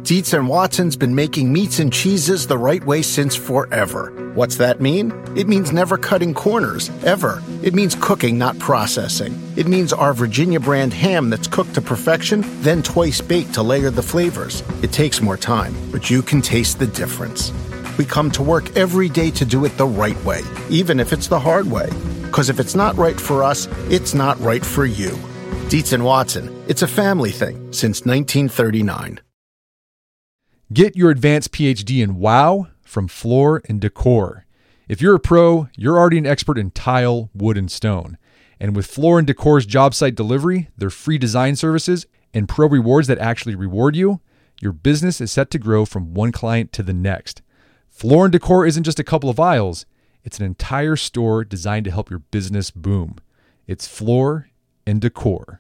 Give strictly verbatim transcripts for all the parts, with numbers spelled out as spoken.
Dietz and Watson's been making meats and cheeses the right way since forever. What's that mean? It means never cutting corners, ever. It means cooking, not processing. It means our Virginia brand ham that's cooked to perfection, then twice baked to layer the flavors. It takes more time, but you can taste the difference. We come to work every day to do it the right way, even if it's the hard way. Because if it's not right for us, it's not right for you. Dietz and Watson, it's a family thing since nineteen thirty-nine. Get your advanced P H D in WOW from Floor and Decor. If you're a pro, you're already an expert in tile, wood, and stone. And with Floor and Decor's job site delivery, their free design services, and pro rewards that actually reward you, your business is set to grow from one client to the next. Floor and Decor isn't just a couple of aisles. It's an entire store designed to help your business boom. It's Floor and Decor.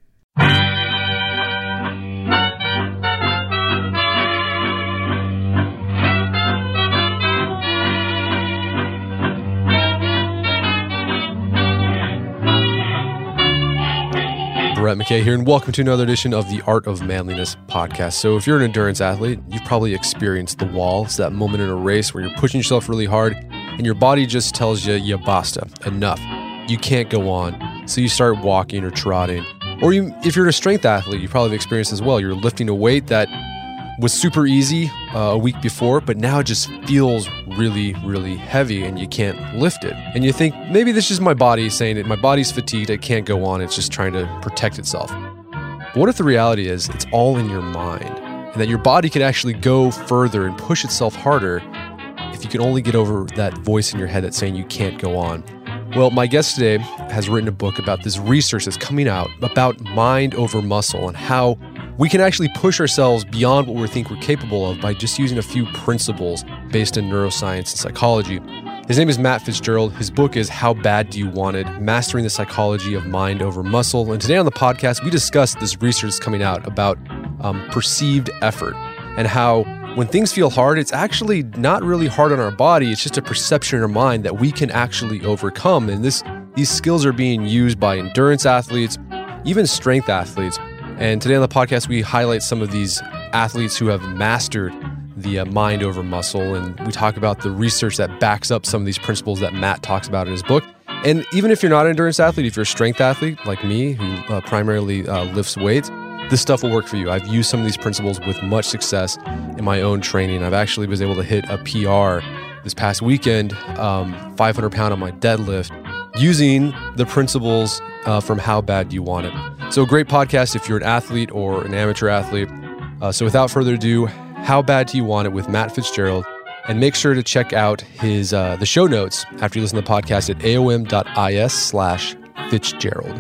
Brett McKay here, and welcome to another edition of the Art of Manliness podcast. So if you're an endurance athlete, you've probably experienced the wall. It's that moment in a race where you're pushing yourself really hard and your body just tells you, yeah, basta, enough. You can't go on. So you start walking or trotting. Or you, if you're a strength athlete, you probably have experienced as well. You're lifting a weight that was super easy uh, a week before, but now it just feels really, really heavy and you can't lift it. And you think, maybe this is my body saying it. My body's fatigued. It can't go on. It's just trying to protect itself. But what if the reality is it's all in your mind and that your body could actually go further and push itself harder if you could only get over that voice in your head that's saying you can't go on? Well, my guest today has written a book about this research that's coming out about mind over muscle and how we can actually push ourselves beyond what we think we're capable of by just using a few principles based in neuroscience and psychology. His name is Matt Fitzgerald. His book is How Bad Do You Want It? Mastering the Psychology of Mind Over Muscle. And today on the podcast, we discuss this research that's coming out about um, perceived effort and how when things feel hard, it's actually not really hard on our body. It's just a perception in our mind that we can actually overcome. And this these skills are being used by endurance athletes, even strength athletes. And today on the podcast, we highlight some of these athletes who have mastered the uh, mind over muscle. And we talk about the research that backs up some of these principles that Matt talks about in his book. And even if you're not an endurance athlete, if you're a strength athlete like me, who uh, primarily uh, lifts weights, this stuff will work for you. I've used some of these principles with much success in my own training. I've actually was able to hit a P R this past weekend, um, five hundred pound on my deadlift, using the principles uh, from How Bad Do You Want It? So great podcast if you're an athlete or an amateur athlete. Uh, so without further ado, How Bad Do You Want It with Matt Fitzgerald? And make sure to check out his uh, the show notes after you listen to the podcast at aom.is slash Fitzgerald.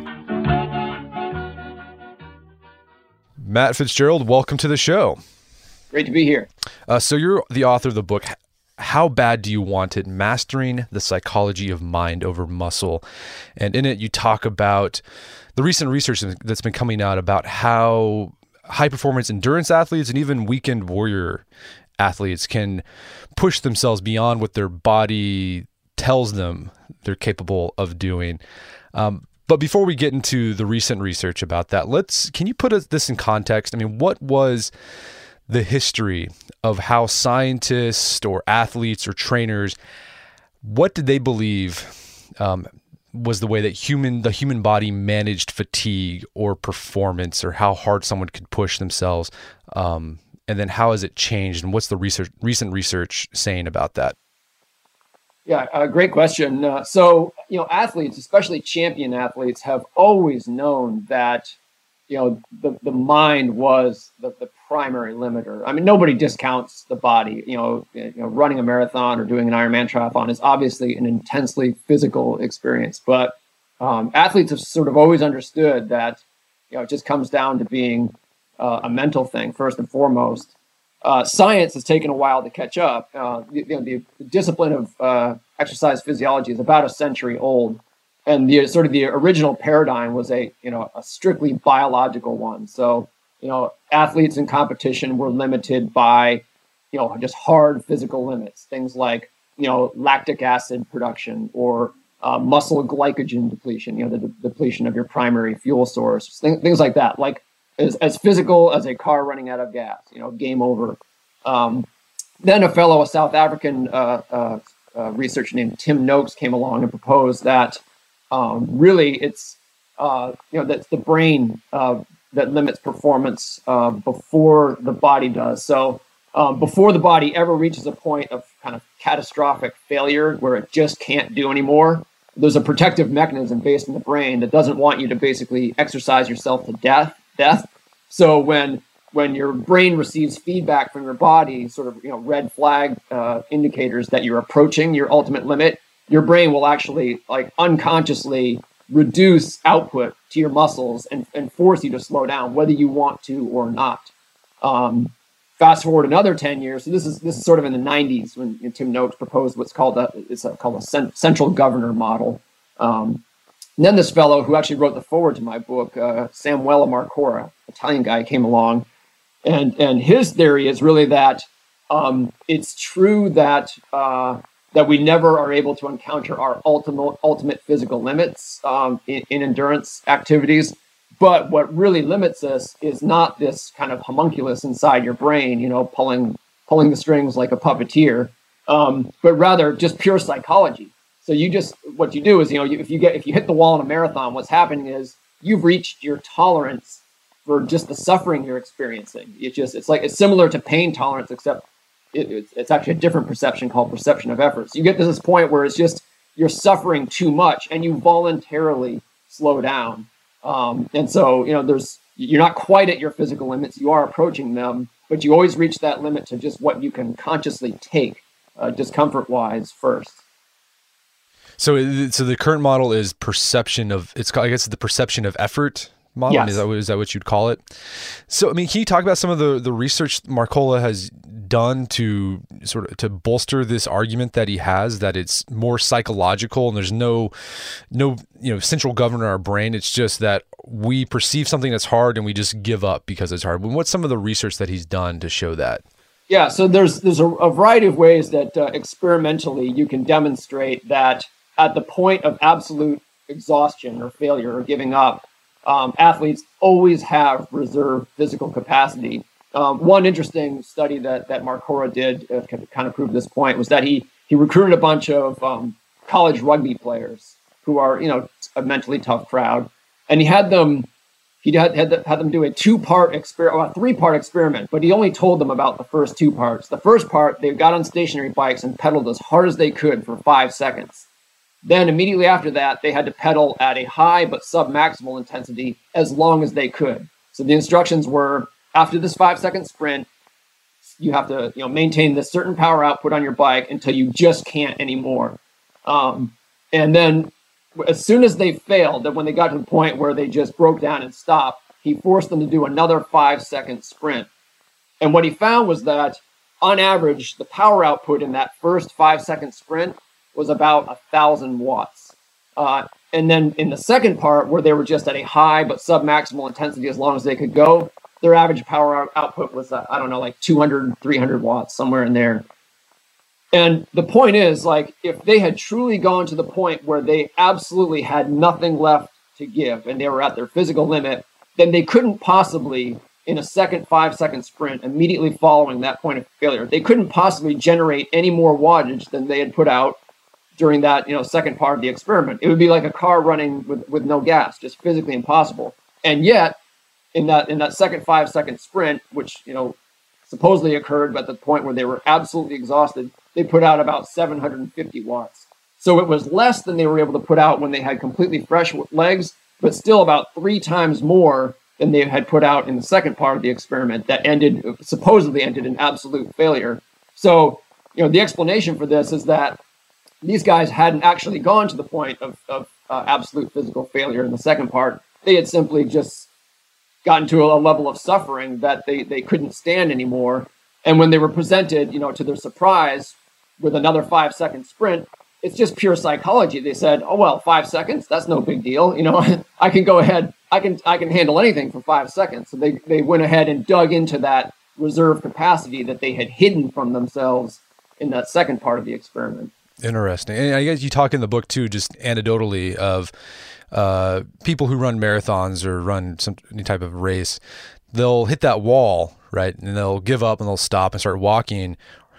Matt Fitzgerald, welcome to the show. Great to be here. Uh, so you're the author of the book, How Bad Do You Want It? Mastering the Psychology of Mind Over Muscle. And in it, you talk about the recent research that's been coming out about how high-performance endurance athletes and even weekend warrior athletes can push themselves beyond what their body tells them they're capable of doing. Um, but before we get into the recent research about that, let's can you put this in context? I mean, what was the history of how scientists or athletes or trainers, what did they believe um, was the way that human the human body managed fatigue or performance, or how hard someone could push themselves? Um, and then how has it changed, and what's the research, recent research saying about that? Yeah, uh, great question. Uh, so, you know, athletes, especially champion athletes, have always known that, you know, the, the mind was the, the primary limiter. I mean, nobody discounts the body. You know, you know, running a marathon or doing an Ironman triathlon is obviously an intensely physical experience. But um, athletes have sort of always understood that, you know, it just comes down to being uh, a mental thing first and foremost. Uh, science has taken a while to catch up. Uh, you know, the, the discipline of uh, exercise physiology is about a century old, and the sort of the original paradigm was a you know a strictly biological one. So you know, athletes in competition were limited by you know just hard physical limits, things like you know lactic acid production or uh, muscle glycogen depletion, you know the de- depletion of your primary fuel source, things, things like that. Like as, as physical as a car running out of gas, you know, game over. Um, then a fellow, a South African uh, uh, uh, researcher named Tim Noakes came along and proposed that um, really it's, uh, you know, that's the brain uh, that limits performance uh, before the body does. So um, before the body ever reaches a point of kind of catastrophic failure where it just can't do anymore, there's a protective mechanism based in the brain that doesn't want you to basically exercise yourself to death. Death. So when when your brain receives feedback from your body, sort of you know red flag uh, indicators that you're approaching your ultimate limit, your brain will actually like unconsciously reduce output to your muscles and, and force you to slow down, whether you want to or not. Um, fast forward another ten years. So this is this is sort of in the nineties when you know, Tim Noakes proposed what's called a it's a, called a cent- central governor model. Um, and then this fellow who actually wrote the foreword to my book, uh, Samuele Marcora, Italian guy, came along. And and his theory is really that um, it's true that uh, that we never are able to encounter our ultimate ultimate physical limits um, in, in endurance activities. But what really limits us is not this kind of homunculus inside your brain, you know, pulling pulling the strings like a puppeteer, um, but rather just pure psychology. So you just what you do is you know you, if you get if you hit the wall in a marathon, what's happening is you've reached your tolerance for just the suffering you're experiencing. It's just, it's like, it's similar to pain tolerance, except it, it's, it's actually a different perception called perception of effort. So you get to this point where it's just, you're suffering too much and you voluntarily slow down. Um, and so, you know, there's, you're not quite at your physical limits, you are approaching them, but you always reach that limit to just what you can consciously take, uh, discomfort-wise first. So, so the current model is perception of, it's called, I guess, the perception of effort model. Yes. Is that, is that what you'd call it? So, I mean, can you talk about some of the, the research Marcola has done to sort of to bolster this argument that he has that it's more psychological and there's no, no, you know, central governor in our brain. It's just that we perceive something that's hard and we just give up because it's hard. What's some of the research that he's done to show that? Yeah. So there's, there's a, a variety of ways that uh, experimentally you can demonstrate that at the point of absolute exhaustion or failure or giving up, Um, athletes always have reserve physical capacity. Um, one interesting study that that Marcora did uh, kind of proved this point was that he he recruited a bunch of um, college rugby players who are you know a mentally tough crowd, and he had them he had had, had them do a two part experiment, or a three part experiment, but he only told them about the first two parts. The first part, they got on stationary bikes and pedaled as hard as they could for five seconds. Then immediately after that, they had to pedal at a high but sub-maximal intensity as long as they could. So the instructions were, after this five-second sprint, you have to you know, maintain this certain power output on your bike until you just can't anymore. Um, and then as soon as they failed, that when they got to the point where they just broke down and stopped, he forced them to do another five-second sprint. And what he found was that, on average, the power output in that first five-second sprint was about a thousand watts. Uh, and then in the second part, where they were just at a high but sub-maximal intensity as long as they could go, their average power out- output was, uh, I don't know, like two hundred, three hundred watts, somewhere in there. And the point is, like, if they had truly gone to the point where they absolutely had nothing left to give and they were at their physical limit, then they couldn't possibly, in a second five-second sprint immediately following that point of failure, they couldn't possibly generate any more wattage than they had put out during that, you know, second part of the experiment. It would be like a car running with, with no gas, just physically impossible. And yet, in that in that second five second sprint, which, you know, supposedly occurred at the point where they were absolutely exhausted, they put out about seven hundred fifty watts. So it was less than they were able to put out when they had completely fresh legs, but still about three times more than they had put out in the second part of the experiment that ended, supposedly ended in absolute failure. So, you know, the explanation for this is that these guys hadn't actually gone to the point of, of uh, absolute physical failure in the second part. They had simply just gotten to a level of suffering that they, they couldn't stand anymore. And when they were presented, you know, to their surprise with another five second sprint, it's just pure psychology. They said, oh, well, five seconds, that's no big deal. You know, I can go ahead, I can, I can handle anything for five seconds. So they, they went ahead and dug into that reserve capacity that they had hidden from themselves in that second part of the experiment. Interesting. And I guess you talk in the book too, just anecdotally of uh, people who run marathons or run some any type of race, they'll hit that wall, right? And they'll give up and they'll stop and start walking.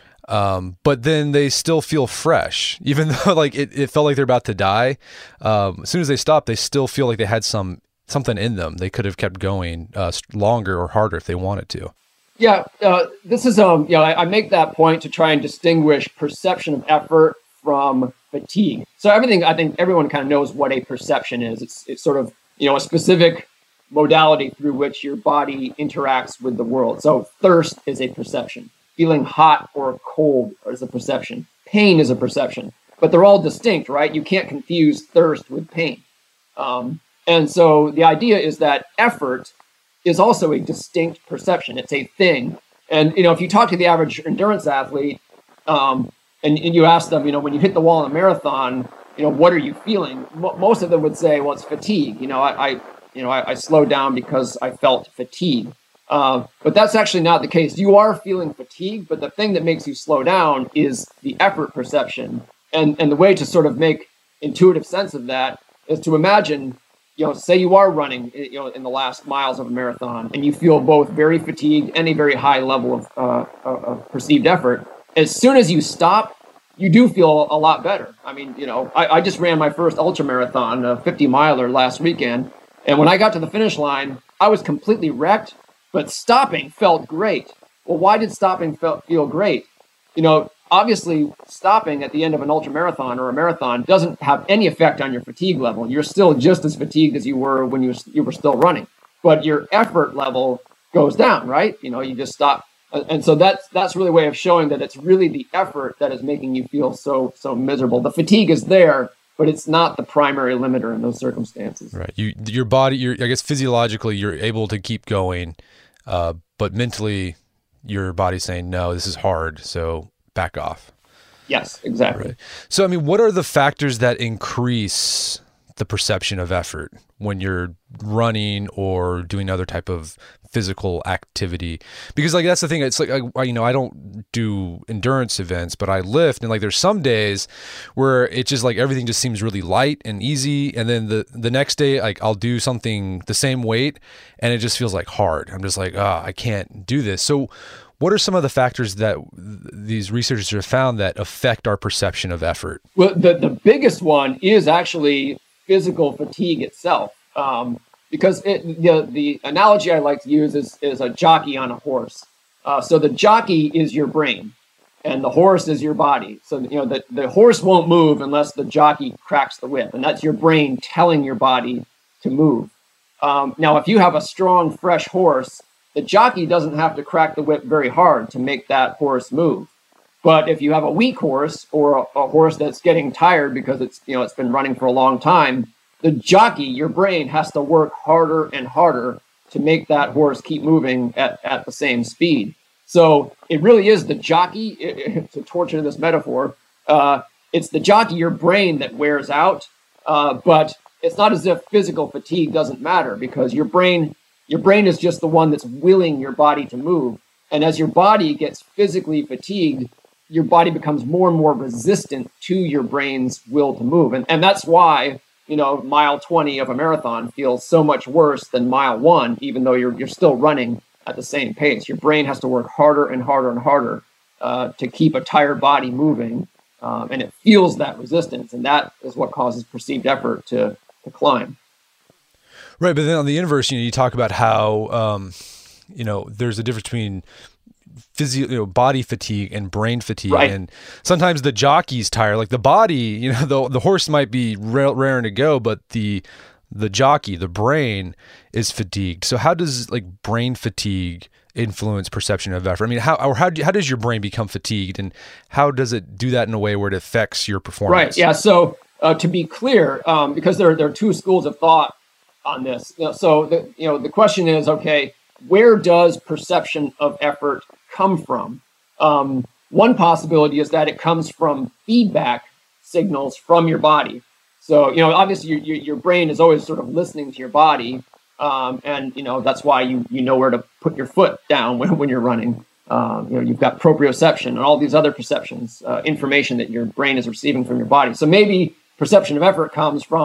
Um, but then they still feel fresh, even though like it, it felt like they're about to die. Um, as soon as they stop, they still feel like they had some something in them. They could have kept going uh, longer or harder if they wanted to. Yeah, uh, this is um, you know, I, I make that point to try and distinguish perception of effort from fatigue. So everything, I think everyone kind of knows what a perception is. It's it's sort of, you know, a specific modality through which your body interacts with the world. So thirst is a perception. Feeling hot or cold is a perception. Pain is a perception. But they're all distinct, right? You can't confuse thirst with pain. Um, and so the idea is that effort is also a distinct perception. It's a thing. And, you know, if you talk to the average endurance athlete, um, and, and you ask them, you know, when you hit the wall in a marathon, you know, what are you feeling? M- most of them would say, well, it's fatigue. You know, I, I you know, I, I slowed down because I felt fatigue. Uh, but that's actually not the case. You are feeling fatigue, but the thing that makes you slow down is the effort perception. And and the way to sort of make intuitive sense of that is to imagine, you know, say you are running, you know, in the last miles of a marathon, and you feel both very fatigued and a very high level of, uh, of perceived effort. As soon as you stop, you do feel a lot better. I mean, you know, I, I just ran my first ultra marathon, a fifty miler last weekend. And when I got to the finish line, I was completely wrecked, but stopping felt great. Well, why did stopping felt, feel great? You know, obviously stopping at the end of an ultra marathon or a marathon doesn't have any effect on your fatigue level. You're still just as fatigued as you were when you were, you were still running, but your effort level goes down, right? You know, you just stop. And so that's that's really a way of showing that it's really the effort that is making you feel so so miserable. The fatigue is there, but it's not the primary limiter in those circumstances. Right. You, your body, you're, I guess physiologically, you're able to keep going, uh, but mentally, your body's saying, no, this is hard, so back off. Yes, exactly. Right. So, I mean, what are the factors that increase the perception of effort when you're running or doing other type of physical activity? Because like that's the thing, it's like I, you know I don't do endurance events, but I lift, and like there's some days where it just like everything just seems really light and easy, and then the the next day like I'll do something the same weight and it just feels like hard. I'm just like, ah, oh, I can't do this. So what are some of the factors that these researchers have found that affect our perception of effort? Well, the, the biggest one is actually physical fatigue itself. Um, Because it, the the analogy I like to use is, is a jockey on a horse. Uh, so the jockey is your brain, and the horse is your body. So you know the, the horse won't move unless the jockey cracks the whip, and that's your brain telling your body to move. Um, now, if you have a strong, fresh horse, the jockey doesn't have to crack the whip very hard to make that horse move. But if you have a weak horse or a, a horse that's getting tired because it's you know it's been running for a long time, the jockey, your brain, has to work harder and harder to make that horse keep moving at, at the same speed. So it really is the jockey, it, it, to torture this metaphor, uh, it's the jockey, your brain, that wears out. Uh, but it's not as if physical fatigue doesn't matter, because your brain, your brain is just the one that's willing your body to move. And as your body gets physically fatigued, your body becomes more and more resistant to your brain's will to move. And, and that's why, you know, mile twenty of a marathon feels so much worse than mile one, even though you're you're still running at the same pace. Your brain has to work harder and harder and harder uh, to keep a tired body moving, um, and it feels that resistance, and that is what causes perceived effort to to climb. Right, but then on the inverse, you know, you talk about how um, you know there's a difference between physio, you know, body fatigue and brain fatigue, right. And sometimes the jockey's tired. Like the body, you know, the the horse might be raring to go, but the the jockey, the brain, is fatigued. So how does like brain fatigue influence perception of effort? I mean, how or how do, how does your brain become fatigued, and how does it do that in a way where it affects your performance? Right. Yeah. So uh, to be clear, um, because there there are two schools of thought on this. You know, so the you know the question is, okay, where does perception of effort come from? Um, one possibility is that it comes from feedback signals from your body. So, you know, obviously your, your, your brain is always sort of listening to your body. Um, and, you know, that's why you, you know where to put your foot down when, when you're running. Um, you know, you've got proprioception and all these other perceptions, uh, information that your brain is receiving from your body. So maybe perception of effort comes from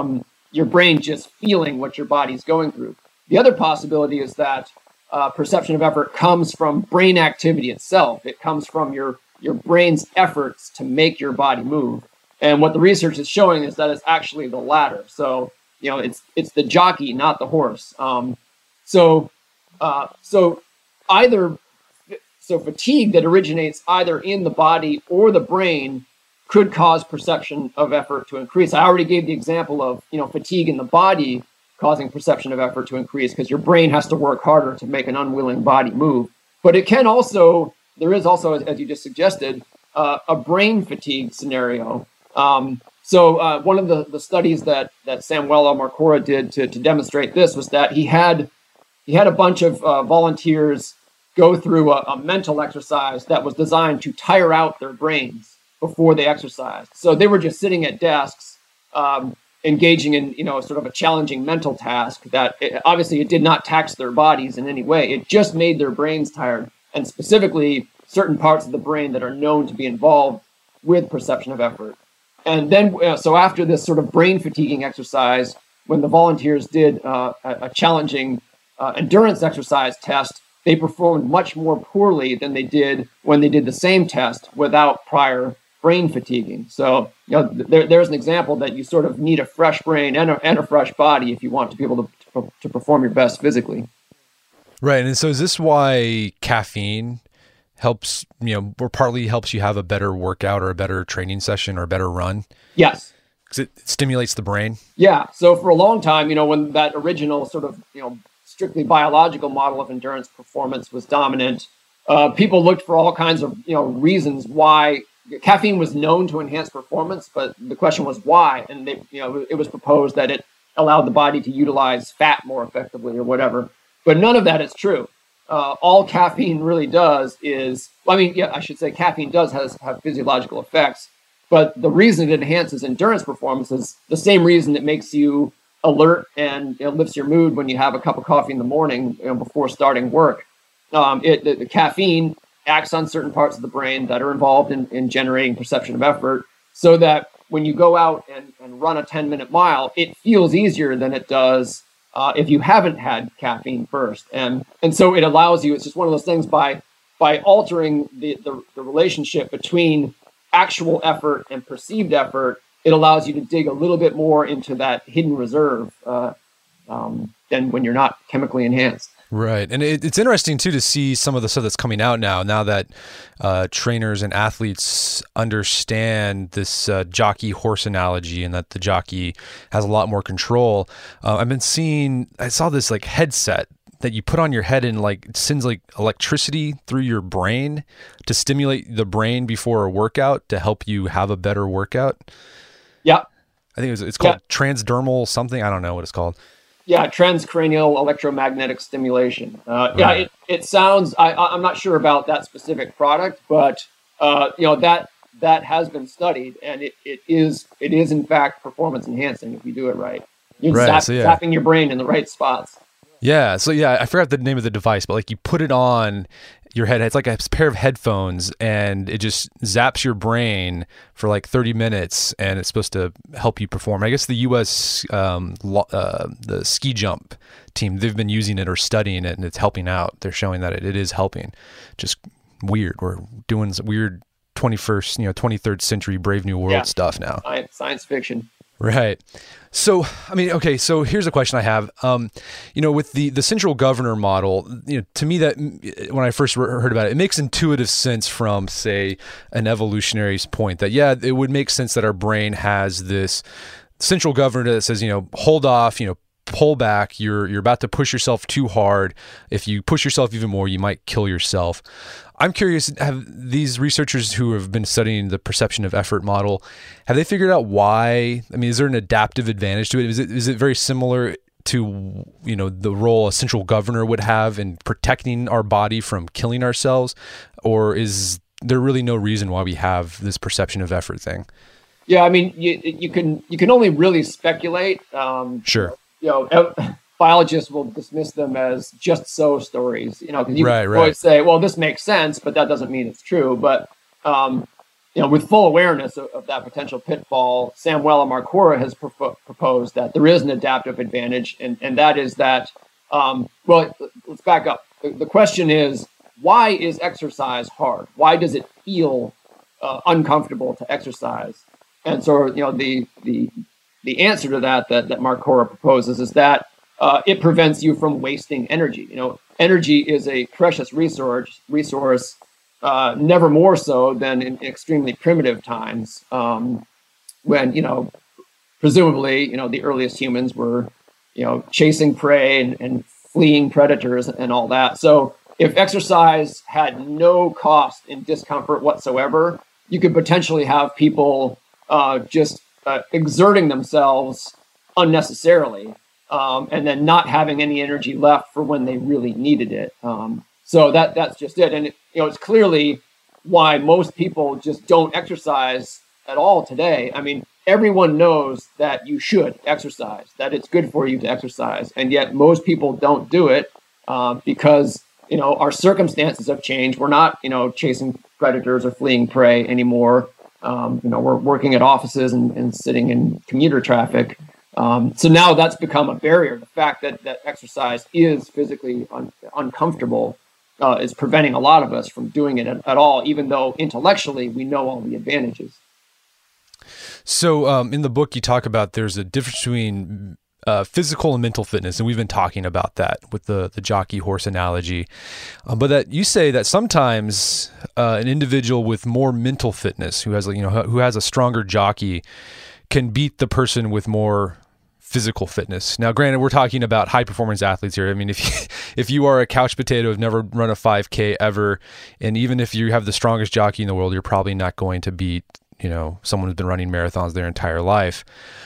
your brain just feeling what your body's going through. The other possibility is that uh, perception of effort comes from brain activity itself. It comes from your, your brain's efforts to make your body move. And what the research is showing is that it's actually the latter. So, you know, it's it's the jockey, not the horse. Um, so, uh, so either so fatigue that originates either in the body or the brain could cause perception of effort to increase. I already gave the example of, you know, fatigue in the body causing perception of effort to increase because your brain has to work harder to make an unwilling body move. But it can also, there is also, as, as you just suggested, uh, a brain fatigue scenario. Um, so uh, one of the, the studies that that Samuel Marcora did to, to demonstrate this was that he had he had a bunch of uh, volunteers go through a, a mental exercise that was designed to tire out their brains before they exercised. So they were just sitting at desks, um, engaging in, you know, sort of a challenging mental task that it, obviously it did not tax their bodies in any way. It just made their brains tired, and specifically certain parts of the brain that are known to be involved with perception of effort. And then, uh, so after this sort of brain fatiguing exercise, when the volunteers did uh, a, a challenging uh, endurance exercise test, they performed much more poorly than they did when they did the same test without prior brain fatiguing. So, you know, there, there's an example that you sort of need a fresh brain and a, and a fresh body if you want to be able to, to perform your best physically. Right. And so is this why caffeine helps, you know, or partly helps you have a better workout or a better training session or a better run? Yes. Because it stimulates the brain? Yeah. So for a long time, you know, when that original sort of, you know, strictly biological model of endurance performance was dominant, uh, people looked for all kinds of, you know, reasons why caffeine was known to enhance performance, but the question was why. And they, you know, it was proposed that it allowed the body to utilize fat more effectively or whatever. But none of that is true. Uh, all caffeine really does is, well, I mean, yeah, I should say caffeine does has, have physiological effects, but the reason it enhances endurance performance is the same reason it makes you alert and, you know, lifts your mood when you have a cup of coffee in the morning, you know, before starting work. Um, it the, the caffeine acts on certain parts of the brain that are involved in, in generating perception of effort, so that when you go out and, and run a ten minute mile, it feels easier than it does Uh, if you haven't had caffeine first. And and so it allows you, it's just one of those things, by by altering the, the, the relationship between actual effort and perceived effort, it allows you to dig a little bit more into that hidden reserve uh, um, than when you're not chemically enhanced. Right. And it, it's interesting, too, to see some of the stuff that's coming out now, now that uh, trainers and athletes understand this uh, jockey horse analogy and that the jockey has a lot more control. Uh, I've been seeing, I saw this like headset that you put on your head and like it sends like electricity through your brain to stimulate the brain before a workout to help you have a better workout. Yeah. I think it was, it's called yeah. transdermal something. I don't know what it's called. Yeah, transcranial electromagnetic stimulation. Uh, yeah, Right. it, it sounds. I, I'm not sure about that specific product, but uh, you know that that has been studied, and it, it is it is in fact performance enhancing if you do it right. You're Right, zap, so yeah. zapping your brain in the right spots. Yeah. So yeah, I forgot the name of the device, but like you put it on your head. It's like a pair of headphones, and it just zaps your brain for like thirty minutes, and it's supposed to help you perform. I guess the U S um, lo- uh, the ski jump team, they've been using it or studying it, and it's helping out. They're showing that it, it is helping. Just weird. We're doing some weird twenty-first, you know, twenty-third century Brave New World Yeah. stuff now. Science, science fiction. Right. So, I mean, okay, so here's a question I have. Um, you know, with the, the central governor model, you know, to me that when I first heard about it, it makes intuitive sense from, say, an evolutionary point that, yeah, it would make sense that our brain has this central governor that says, you know, hold off, you know, pull back, you're you're about to push yourself too hard. If you push yourself even more, you might kill yourself. I'm curious, have these researchers who have been studying the perception of effort model, have they figured out why? I mean, is there an adaptive advantage to it? Is it is it very similar to, you know, the role a central governor would have in protecting our body from killing ourselves? Or is there really no reason why we have this perception of effort thing? Yeah, I mean, you you can you can only really speculate. Um, Sure. You know, biologists will dismiss them as just so stories. You know, because you Right, can right. always say, "Well, this makes sense," but that doesn't mean it's true. But um, you know, with full awareness of, of that potential pitfall, Samuela Marcora has pro- proposed that there is an adaptive advantage, and, and that is that, um, well, let's back up. The, the question is, why is exercise hard? Why does it feel uh, uncomfortable to exercise? And so, you know, the the the answer to that that, that Marcora proposes is that uh, it prevents you from wasting energy. You know, energy is a precious resource, resource. Uh, never more so than in extremely primitive times, um, when, you know, presumably, you know, the earliest humans were, you know, chasing prey and, and fleeing predators and all that. So if exercise had no cost in discomfort whatsoever, you could potentially have people uh, just uh, exerting themselves unnecessarily, um, and then not having any energy left for when they really needed it. Um, So that that's just it. And, it, you know, it's clearly why most people just don't exercise at all today. I mean, everyone knows that you should exercise, that it's good for you to exercise. And yet most people don't do it uh, because, you know, our circumstances have changed. We're not, you know, chasing predators or fleeing prey anymore. Um, you know, we're working at offices and, and sitting in commuter traffic. Um, so now that's become a barrier. The fact that, that exercise is physically un- uncomfortable Uh, is preventing a lot of us from doing it at, at all, even though intellectually we know all the advantages. So um, in the book, you talk about there's a difference between uh, physical and mental fitness, and we've been talking about that with the the jockey horse analogy. Um, but that you say that sometimes uh, an individual with more mental fitness, who has you know who has a stronger jockey, can beat the person with more physical fitness. Now, granted, we're talking about high performance athletes here. I mean, if you, if you are a couch potato, have never run a five K ever, and even if you have the strongest jockey in the world, you're probably not going to beat, you know, someone who's been running marathons their entire life.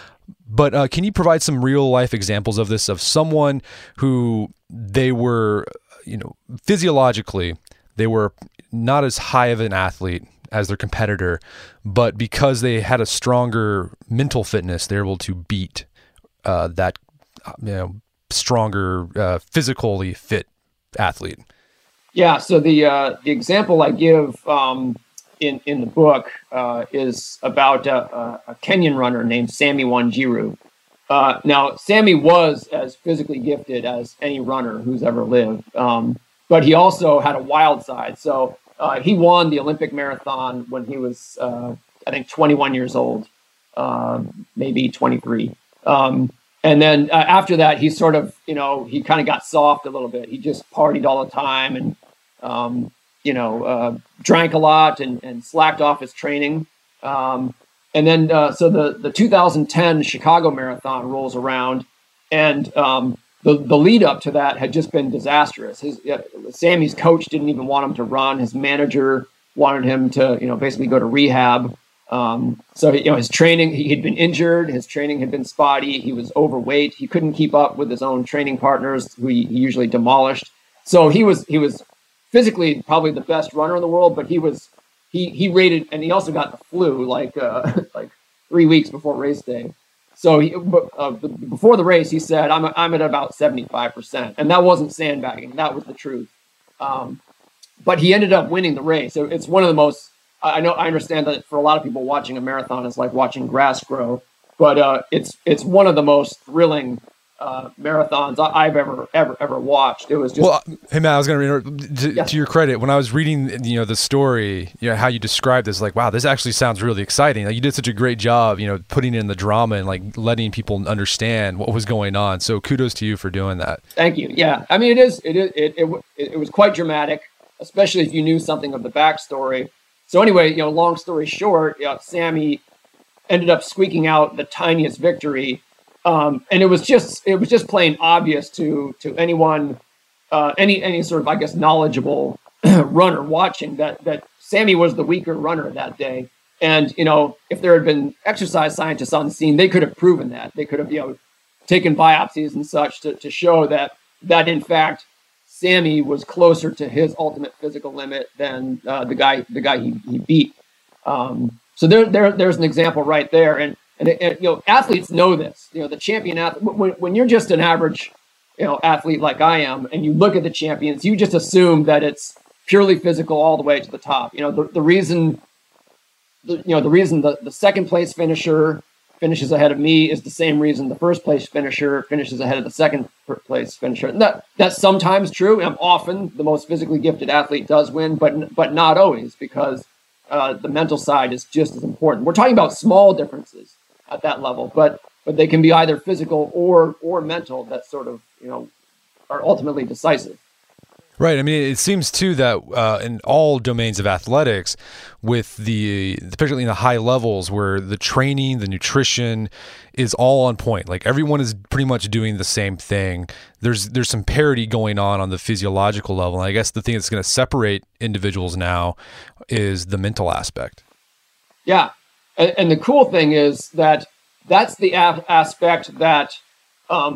But uh, can you provide some real life examples of this, of someone who they were, you know, physiologically, they were not as high of an athlete as their competitor, but because they had a stronger mental fitness, they're able to beat Uh, that you know stronger, uh, physically fit athlete? Yeah. So the uh, the example I give um, in in the book uh, is about a, a Kenyan runner named Sammy Wanjiru. Uh, now, Sammy was as physically gifted as any runner who's ever lived, um, but he also had a wild side. So uh, he won the Olympic marathon when he was, uh, I think, twenty-one years old, uh, maybe twenty-three. Um, and then uh, after that, he sort of, you know, he kind of got soft a little bit. He just partied all the time and, um, you know, uh, drank a lot and, and slacked off his training. Um, and then, uh, so the, the two thousand ten Chicago Marathon rolls around, and um, the, the lead up to that had just been disastrous. His, uh, Sammy's coach didn't even want him to run. His manager wanted him to, you know, basically go to rehab. Um, so, you know, his training, he had been injured. His training had been spotty. He was overweight. He couldn't keep up with his own training partners, who he, he usually demolished. So he was, he was physically probably the best runner in the world, but he was, he, he rated, and he also got the flu like, uh, like three weeks before race day. So he, uh, before the race, he said, I'm, I'm at about seventy-five percent. And that wasn't sandbagging. That was the truth. Um, but he ended up winning the race. So it's one of the most, I know, I understand that for a lot of people, watching a marathon is like watching grass grow, but uh, it's it's one of the most thrilling uh, marathons I've ever ever ever watched. It was just. Well, hey Matt, I was going to interrupt. To, yes. to your credit, when I was reading, you know, the story, you know, how you described this, like, wow, this actually sounds really exciting. Like, you did such a great job, you know, putting in the drama and like letting people understand what was going on. So kudos to you for doing that. Thank you. Yeah, I mean, it is. It is. It it, it, it was quite dramatic, especially if you knew something of the backstory. So anyway, you know, long story short, you know, Sammy ended up squeaking out the tiniest victory, um, and it was just it was just plain obvious to to anyone, uh, any any sort of I guess knowledgeable runner watching that that Sammy was the weaker runner that day. And you know, if there had been exercise scientists on the scene, they could have proven that. They could have you know taken biopsies and such to to show that that in fact Sammy was closer to his ultimate physical limit than uh, the guy the guy he, he beat. Um, so there, there there's an example right there, and and, and you know athletes know this. You know the champion athlete. When, when you're just an average, you know athlete like I am, and you look at the champions, you just assume that it's purely physical all the way to the top. You know the the reason the, you know, the reason the, the second place finisher finishes ahead of me is the same reason the first place finisher finishes ahead of the second place finisher. And that, that's sometimes true. And often the most physically gifted athlete does win, but but not always, because uh, the mental side is just as important. We're talking about small differences at that level, but but they can be either physical or or mental that sort of, you know, are ultimately decisive. Right. I mean, it seems too that uh, in all domains of athletics, with the, particularly in the high levels where the training, the nutrition is all on point, like everyone is pretty much doing the same thing. There's there's some parity going on on the physiological level. And I guess the thing that's going to separate individuals now is the mental aspect. Yeah. And, and the cool thing is that that's the a- aspect that um,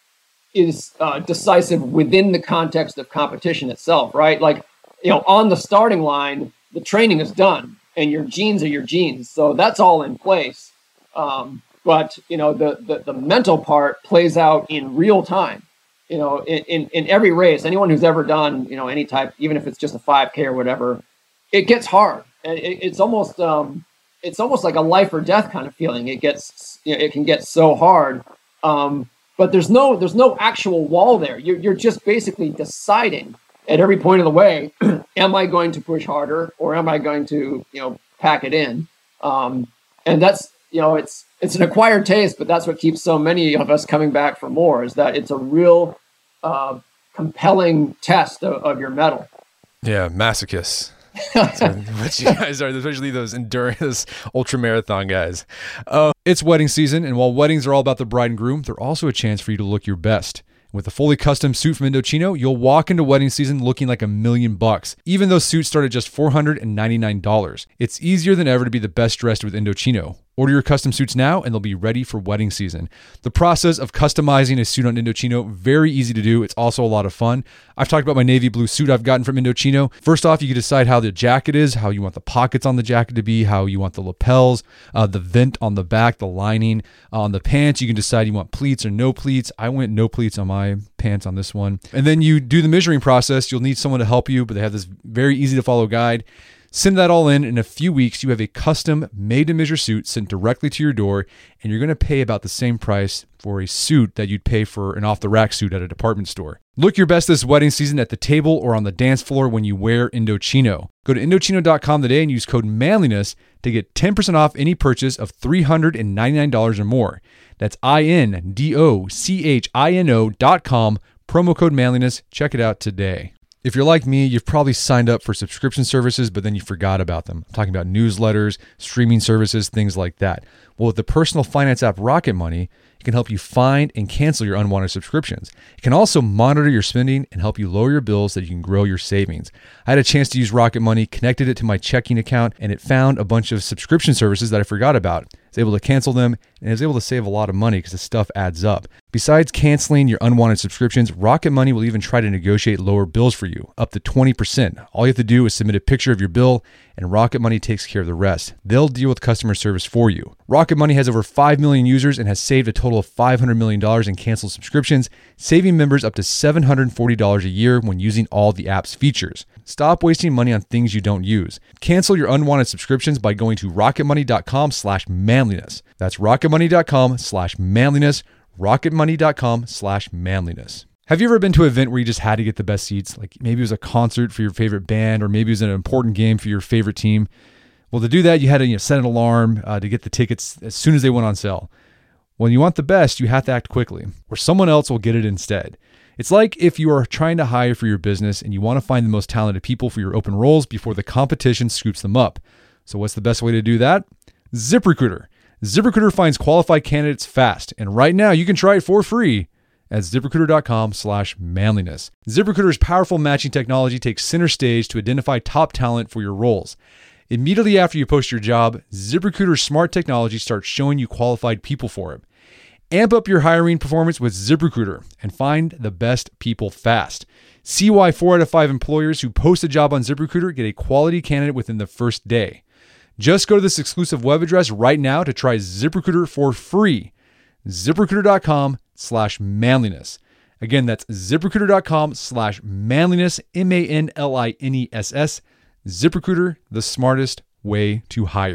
is uh, decisive within the context of competition itself, right? Like, you know, on the starting line, the training is done and your genes are your genes. So that's all in place. Um, but, you know, the, the, the mental part plays out in real time. You know, in, in, in every race, anyone who's ever done, you know, any type, even if it's just a five K or whatever, it gets hard. And it, it's almost, um, it's almost like a life or death kind of feeling. It gets, you know, it can get so hard. Um, But there's no there's no actual wall there. You're you're just basically deciding at every point of the way, am I going to push harder or am I going to, you know, pack it in? Um, and that's, you know, it's it's an acquired taste, but that's what keeps so many of us coming back for more, is that it's a real uh, compelling test of, of your mettle. Yeah, masochists. So, which you guys are, especially those endurance ultra marathon guys. Uh, it's wedding season, and while weddings are all about the bride and groom, they're also a chance for you to look your best. With a fully custom suit from Indochino, you'll walk into wedding season looking like a million bucks, even though suits start at just four hundred ninety-nine dollars. It's easier than ever to be the best dressed with Indochino. Order your custom suits now and they'll be ready for wedding season. The process of customizing a suit on Indochino, very easy to do. It's also a lot of fun. I've talked about my navy blue suit I've gotten from Indochino. First off, you can decide how the jacket is, how you want the pockets on the jacket to be, how you want the lapels, uh, the vent on the back, the lining. Uh, on the pants, you can decide you want pleats or no pleats. I went no pleats on my pants on this one. And then you do the measuring process. You'll need someone to help you, but they have this very easy to follow guide. Send that all in. In a few weeks, you have a custom made-to-measure suit sent directly to your door, and you're going to pay about the same price for a suit that you'd pay for an off-the-rack suit at a department store. Look your best this wedding season at the table or on the dance floor when you wear Indochino. Go to Indochino dot com today and use code manliness to get ten percent off any purchase of three hundred ninety-nine dollars or more. That's I N D O C H I N O dot com, promo code manliness. Check it out today. If you're like me, you've probably signed up for subscription services, but then you forgot about them. I'm talking about newsletters, streaming services, things like that. Well, with the personal finance app Rocket Money, it can help you find and cancel your unwanted subscriptions. It can also monitor your spending and help you lower your bills so that you can grow your savings. I had a chance to use Rocket Money, connected it to my checking account, and it found a bunch of subscription services that I forgot about. I was able to cancel them, and I was able to save a lot of money because the stuff adds up. Besides canceling your unwanted subscriptions, Rocket Money will even try to negotiate lower bills for you, up to twenty percent. All you have to do is submit a picture of your bill, and Rocket Money takes care of the rest. They'll deal with customer service for you. Rocket Money has over five million users and has saved a total of five hundred million dollars in canceled subscriptions, saving members up to seven hundred forty dollars a year when using all the app's features. Stop wasting money on things you don't use. Cancel your unwanted subscriptions by going to rocketmoney.com slash manliness. That's rocketmoney.com slash manliness. rocketmoney.com slash manliness. Have you ever been to an event where you just had to get the best seats? Like maybe it was a concert for your favorite band, or maybe it was an important game for your favorite team. Well, to do that, you had to you know, set an alarm uh, to get the tickets as soon as they went on sale. When you want the best, you have to act quickly, or someone else will get it instead. It's like if you are trying to hire for your business and you want to find the most talented people for your open roles before the competition scoops them up. So what's the best way to do that? ZipRecruiter. ZipRecruiter finds qualified candidates fast, and right now you can try it for free at ZipRecruiter.com slash manliness. ZipRecruiter's powerful matching technology takes center stage to identify top talent for your roles. Immediately after you post your job, ZipRecruiter's smart technology starts showing you qualified people for it. Amp up your hiring performance with ZipRecruiter and find the best people fast. See why four out of five employers who post a job on ZipRecruiter get a quality candidate within the first day. Just go to this exclusive web address right now to try ZipRecruiter for free. ZipRecruiter.com slash manliness. Again, that's ZipRecruiter.com slash manliness, M A N L I N E S S. ZipRecruiter, the smartest way to hire.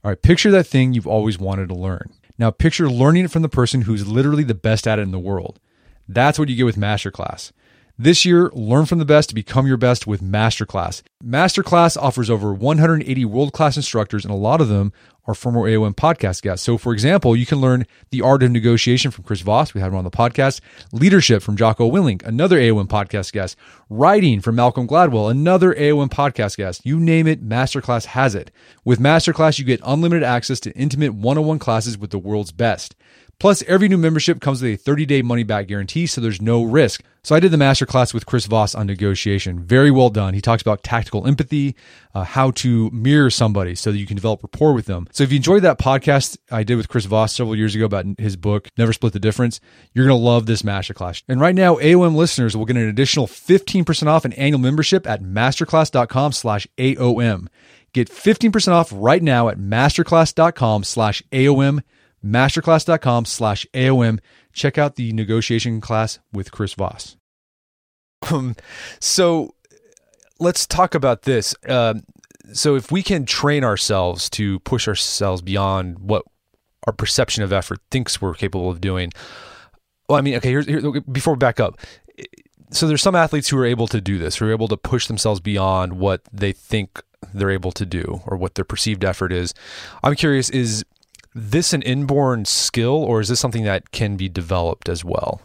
All right, picture that thing you've always wanted to learn. Now picture learning it from the person who's literally the best at it in the world. That's what you get with Masterclass. This year, learn from the best to become your best with Masterclass. Masterclass offers over one hundred eighty world-class instructors, and a lot of them are former A O M podcast guests. So, for example, you can learn the art of negotiation from Chris Voss. We had him on the podcast. Leadership from Jocko Willink, another A O M podcast guest. Writing from Malcolm Gladwell, another A O M podcast guest. You name it, Masterclass has it. With Masterclass, you get unlimited access to intimate one-on-one classes with the world's best. Plus, every new membership comes with a thirty-day money-back guarantee, so there's no risk. So I did the masterclass with Chris Voss on negotiation. Very well done. He talks about tactical empathy, uh, how to mirror somebody so that you can develop rapport with them. So if you enjoyed that podcast I did with Chris Voss several years ago about his book, Never Split the Difference, you're going to love this masterclass. And right now, A O M listeners will get an additional fifteen percent off an annual membership at masterclass.com slash AOM. Get fifteen percent off right now at masterclass.com slash AOM. masterclass.com slash AOM. Check out the negotiation class with Chris Voss. Um, so let's talk about this. Uh, so if we can train ourselves to push ourselves beyond what our perception of effort thinks we're capable of doing. Well, I mean, okay, here's, here, before we back up. So there's some athletes who are able to do this, who are able to push themselves beyond what they think they're able to do or what their perceived effort is. I'm curious, is this an inborn skill, or is this something that can be developed as well?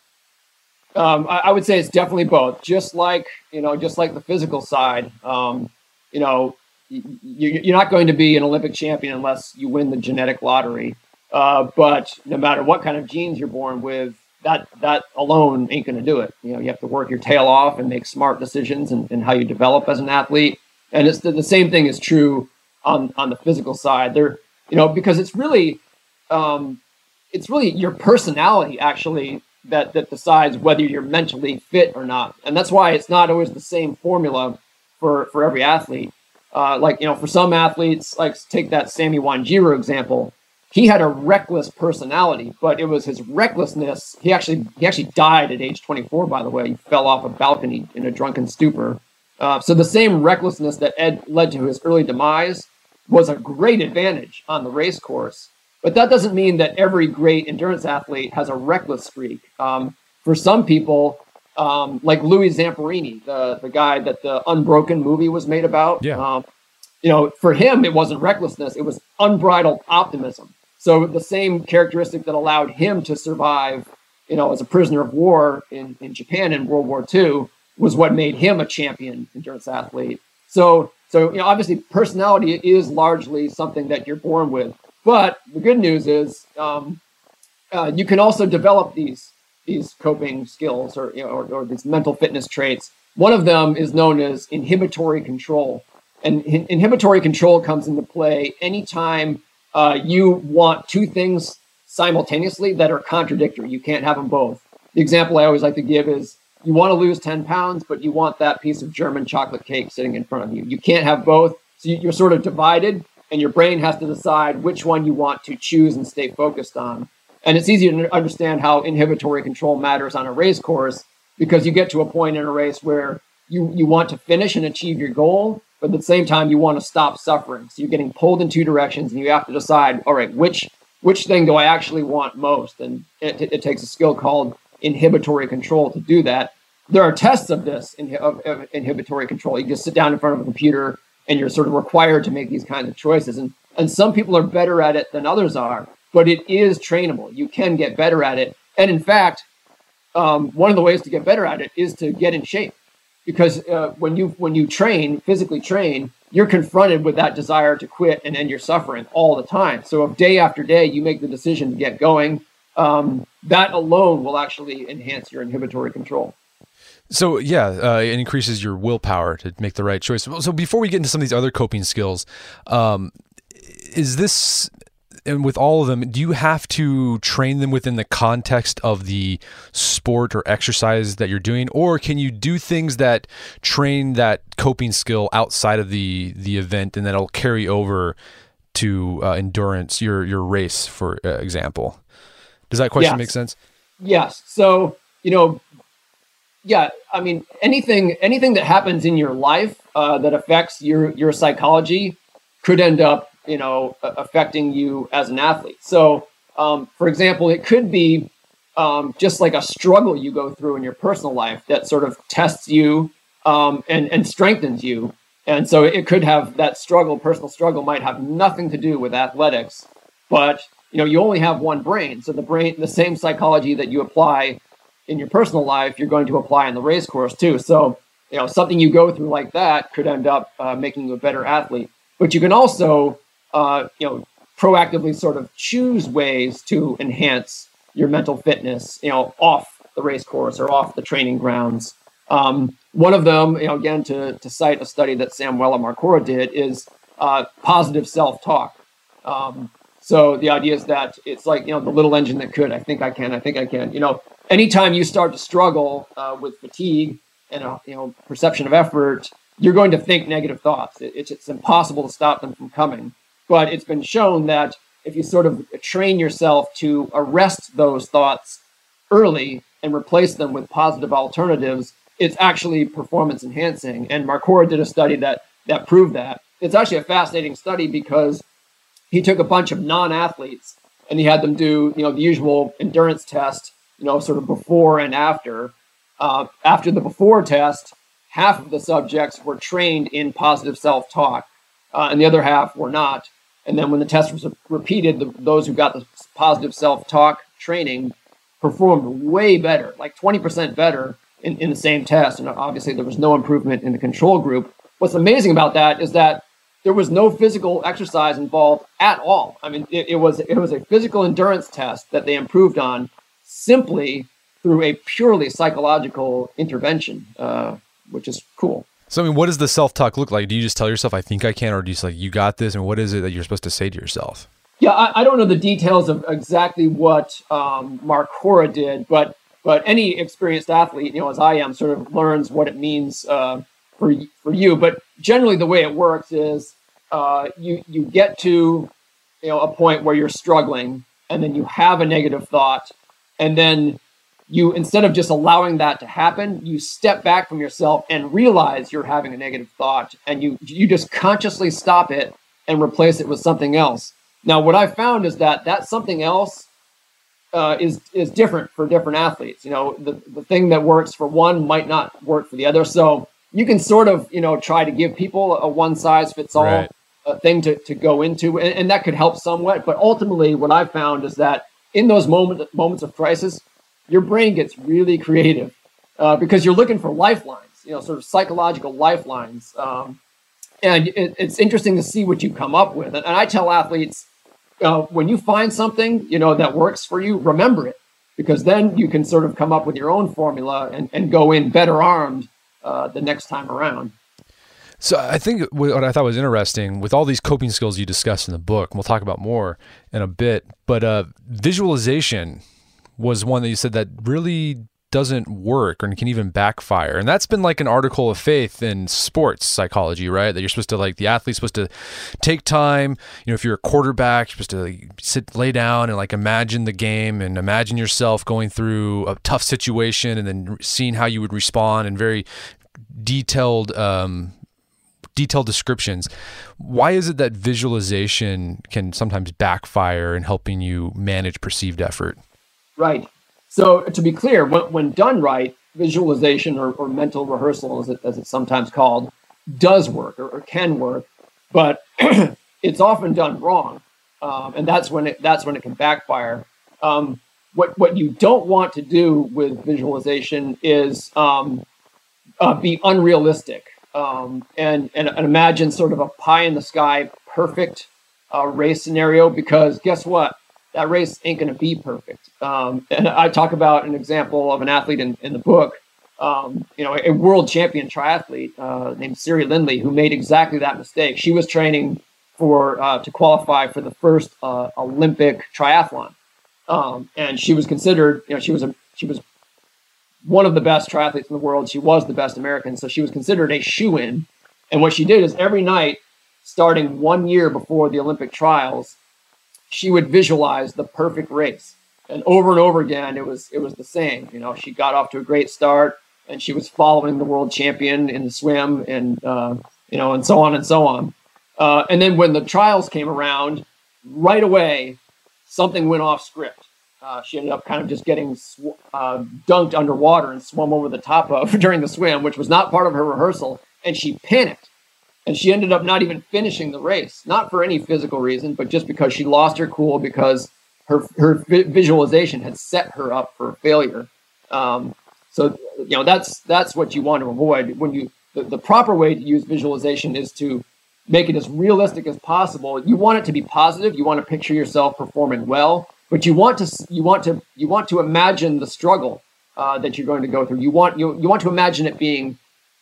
Um, I, I would say it's definitely both. Just like, you know, just like the physical side, um, you know, you, you're not going to be an Olympic champion unless you win the genetic lottery. Uh, but no matter what kind of genes you're born with, that that alone ain't going to do it. You know, you have to work your tail off and make smart decisions in, in how you develop as an athlete. And it's the, the same thing is true on on the physical side. There. You know, because it's really, um, it's really your personality actually that that decides whether you're mentally fit or not, and that's why it's not always the same formula for for every athlete. Uh, like you know, for some athletes, like take that Sammy Wanjiru example, he had a reckless personality, but it was his recklessness. He actually he actually died at age twenty-four. By the way, he fell off a balcony in a drunken stupor. Uh, so the same recklessness that Ed led to his early demise was a great advantage on the race course. But that doesn't mean that every great endurance athlete has a reckless streak. Um, for some people, um, like Louis Zamperini, the, the guy that the Unbroken movie was made about, yeah. um, you know, for him, it wasn't recklessness, it was unbridled optimism. So the same characteristic that allowed him to survive, you know, as a prisoner of war in, in Japan in World War Two was what made him a champion endurance athlete. So So, you know, obviously personality is largely something that you're born with. But the good news is um, uh, you can also develop these these coping skills or, you know, or, or these mental fitness traits. One of them is known as inhibitory control. And in- inhibitory control comes into play anytime uh, you want two things simultaneously that are contradictory. You can't have them both. The example I always like to give is you want to lose ten pounds, but you want that piece of German chocolate cake sitting in front of you. You can't have both. So you're sort of divided, and your brain has to decide which one you want to choose and stay focused on. And it's easy to understand how inhibitory control matters on a race course, because you get to a point in a race where you, you want to finish and achieve your goal, but at the same time, you want to stop suffering. So you're getting pulled in two directions, and you have to decide, all right, which which thing do I actually want most? And it, it takes a skill called inhibitory control to do that. There are tests of this in, of, of inhibitory control. You just sit down in front of a computer and you're sort of required to make these kinds of choices. And, and some people are better at it than others are, but it is trainable. You can get better at it. And in fact, um, one of the ways to get better at it is to get in shape. Because uh, when you when you train, physically train, you're confronted with that desire to quit and end your suffering all the time. So if day after day you make the decision to get going, um, that alone will actually enhance your inhibitory control. So yeah, uh, it increases your willpower to make the right choice. So before we get into some of these other coping skills, um, is this, and with all of them, do you have to train them within the context of the sport or exercise that you're doing, or can you do things that train that coping skill outside of the the event, and that'll carry over to uh, endurance, your your race, for uh, example? Does that question yes. make sense? Yes. So you know. Yeah, I mean, anything anything that happens in your life uh, that affects your your psychology could end up you know, affecting you as an athlete. So, um, for example, it could be um, just like a struggle you go through in your personal life that sort of tests you um, and, and strengthens you. And so it could have that struggle, personal struggle might have nothing to do with athletics, but, you know, you only have one brain. So the brain, the same psychology that you apply in your personal life, you're going to apply in the race course too. So, you know, something you go through like that could end up uh, making you a better athlete. But you can also, uh, you know, proactively sort of choose ways to enhance your mental fitness, you know, off the race course or off the training grounds. Um, one of them, you know, again, to, to cite a study that Samuela Marcora did, is uh, positive self-talk. Um, so the idea is that it's like, you know, the little engine that could, I think I can, I think I can, you know, anytime you start to struggle uh, with fatigue and, uh, you know, perception of effort, you're going to think negative thoughts. It, it's, it's impossible to stop them from coming. But it's been shown that if you sort of train yourself to arrest those thoughts early and replace them with positive alternatives, it's actually performance enhancing. And Marcora did a study that that proved that. It's actually a fascinating study because he took a bunch of non-athletes and he had them do, you know, the usual endurance test, you know, sort of before and after. Uh, after the before test, half of the subjects were trained in positive self-talk, uh, and the other half were not. And then when the test was repeated, the, those who got the positive self-talk training performed way better, like twenty percent better in, in the same test. And obviously there was no improvement in the control group. What's amazing about that is that there was no physical exercise involved at all. I mean, it, it was it was a physical endurance test that they improved on simply through a purely psychological intervention, uh, which is cool. So, I mean, what does the self-talk look like? Do you just tell yourself, I think I can, or do you just like, you got this? And what is it that you're supposed to say to yourself? Yeah, I, I don't know the details of exactly what um, Marcora did, but but any experienced athlete, you know, as I am, sort of learns what it means uh, for for you. But generally, the way it works is uh, you you get to, you know, a point where you're struggling, and then you have a negative thought, and then you, instead of just allowing that to happen, you step back from yourself and realize you're having a negative thought, and you you just consciously stop it and replace it with something else. Now, what I found is that that something else uh, is is different for different athletes. You know, the, the thing that works for one might not work for the other. So you can sort of, you know, try to give people a one size fits all right. uh, thing to, to go into, and, and that could help somewhat. But ultimately, what I found is that in those moment, moments of crisis, your brain gets really creative uh, because you're looking for lifelines, you know, sort of psychological lifelines. Um, and it, it's interesting to see what you come up with. And, and I tell athletes, uh, when you find something, you know, that works for you, remember it, because then you can sort of come up with your own formula and, and go in better armed uh, the next time around. So I think what I thought was interesting with all these coping skills you discussed in the book, and we'll talk about more in a bit, but uh, visualization was one that you said that really doesn't work or can even backfire. And that's been like an article of faith in sports psychology, right? That you're supposed to, like, the athlete's supposed to take time. You know, if you're a quarterback, you're supposed to like, sit, lay down and like imagine the game and imagine yourself going through a tough situation and then seeing how you would respond in very detailed, um, detailed descriptions. Why is it that visualization can sometimes backfire in helping you manage perceived effort? Right. So to be clear, when, when done right, visualization or, or mental rehearsal, as, it, as it's sometimes called, does work or, or can work, but it's often done wrong, um, and that's when it that's when it can backfire. Um, what what you don't want to do with visualization is um, uh, be unrealistic um, and, and and imagine sort of a pie in the sky perfect uh, race scenario, because guess what? That race ain't going to be perfect. Um, and I talk about an example of an athlete in, in the book, um, you know, a world champion triathlete uh, named Siri Lindley, who made exactly that mistake. She was training for uh, to qualify for the first uh, Olympic triathlon, um, and she was considered, you know, she was a she was one of the best triathletes in the world. She was the best American, so she was considered a shoo-in. And what she did is every night, starting one year before the Olympic trials, she would visualize the perfect race, and over and over again, it was it was the same. You know, she got off to a great start, and she was following the world champion in the swim, and uh, you know, and so on and so on. Uh, and then when the trials came around, right away, something went off script. Uh, she ended up kind of just getting sw- uh, dunked underwater and swum over the top of during the swim, which was not part of her rehearsal. And she panicked. And she ended up not even finishing the race, not for any physical reason, but just because she lost her cool because her her vi- visualization had set her up for failure. Um, so, you know, that's that's what you want to avoid. When you the, the proper way to use visualization is to make it as realistic as possible. You want it to be positive. You want to picture yourself performing well, but you want to you want to you want to imagine the struggle uh, that you're going to go through. You want you you want to imagine it being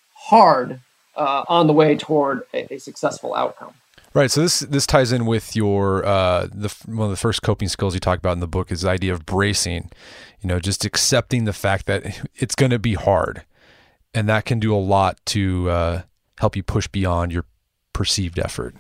hard uh, on the way toward a, a successful outcome. Right. So this this ties in with your uh, the one of the first coping skills you talk about in the book is the idea of bracing. You know, just accepting the fact that it's going to be hard, and that can do a lot to uh, help you push beyond your perceived effort.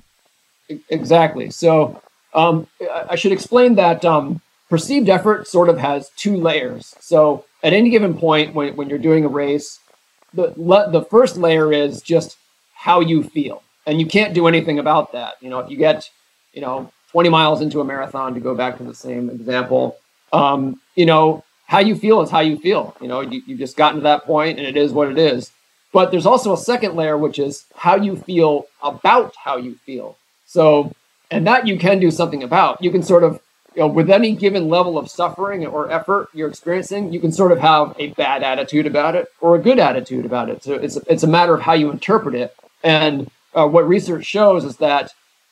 Exactly. So um, I should explain that um, perceived effort sort of has two layers. So at any given point when when you're doing a race, the the first layer is just how you feel. And you can't do anything about that. You know, if you get, you know, twenty miles into a marathon, to go back to the same example, um, you know, how you feel is how you feel. You know, you, you've just gotten to that point and it is what it is. But there's also a second layer, which is how you feel about how you feel. So, and that you can do something about. You can sort of, you know, with any given level of suffering or effort you're experiencing, you can sort of have a bad attitude about it or a good attitude about it. So it's, it's a matter of how you interpret it. And Uh, what research shows is that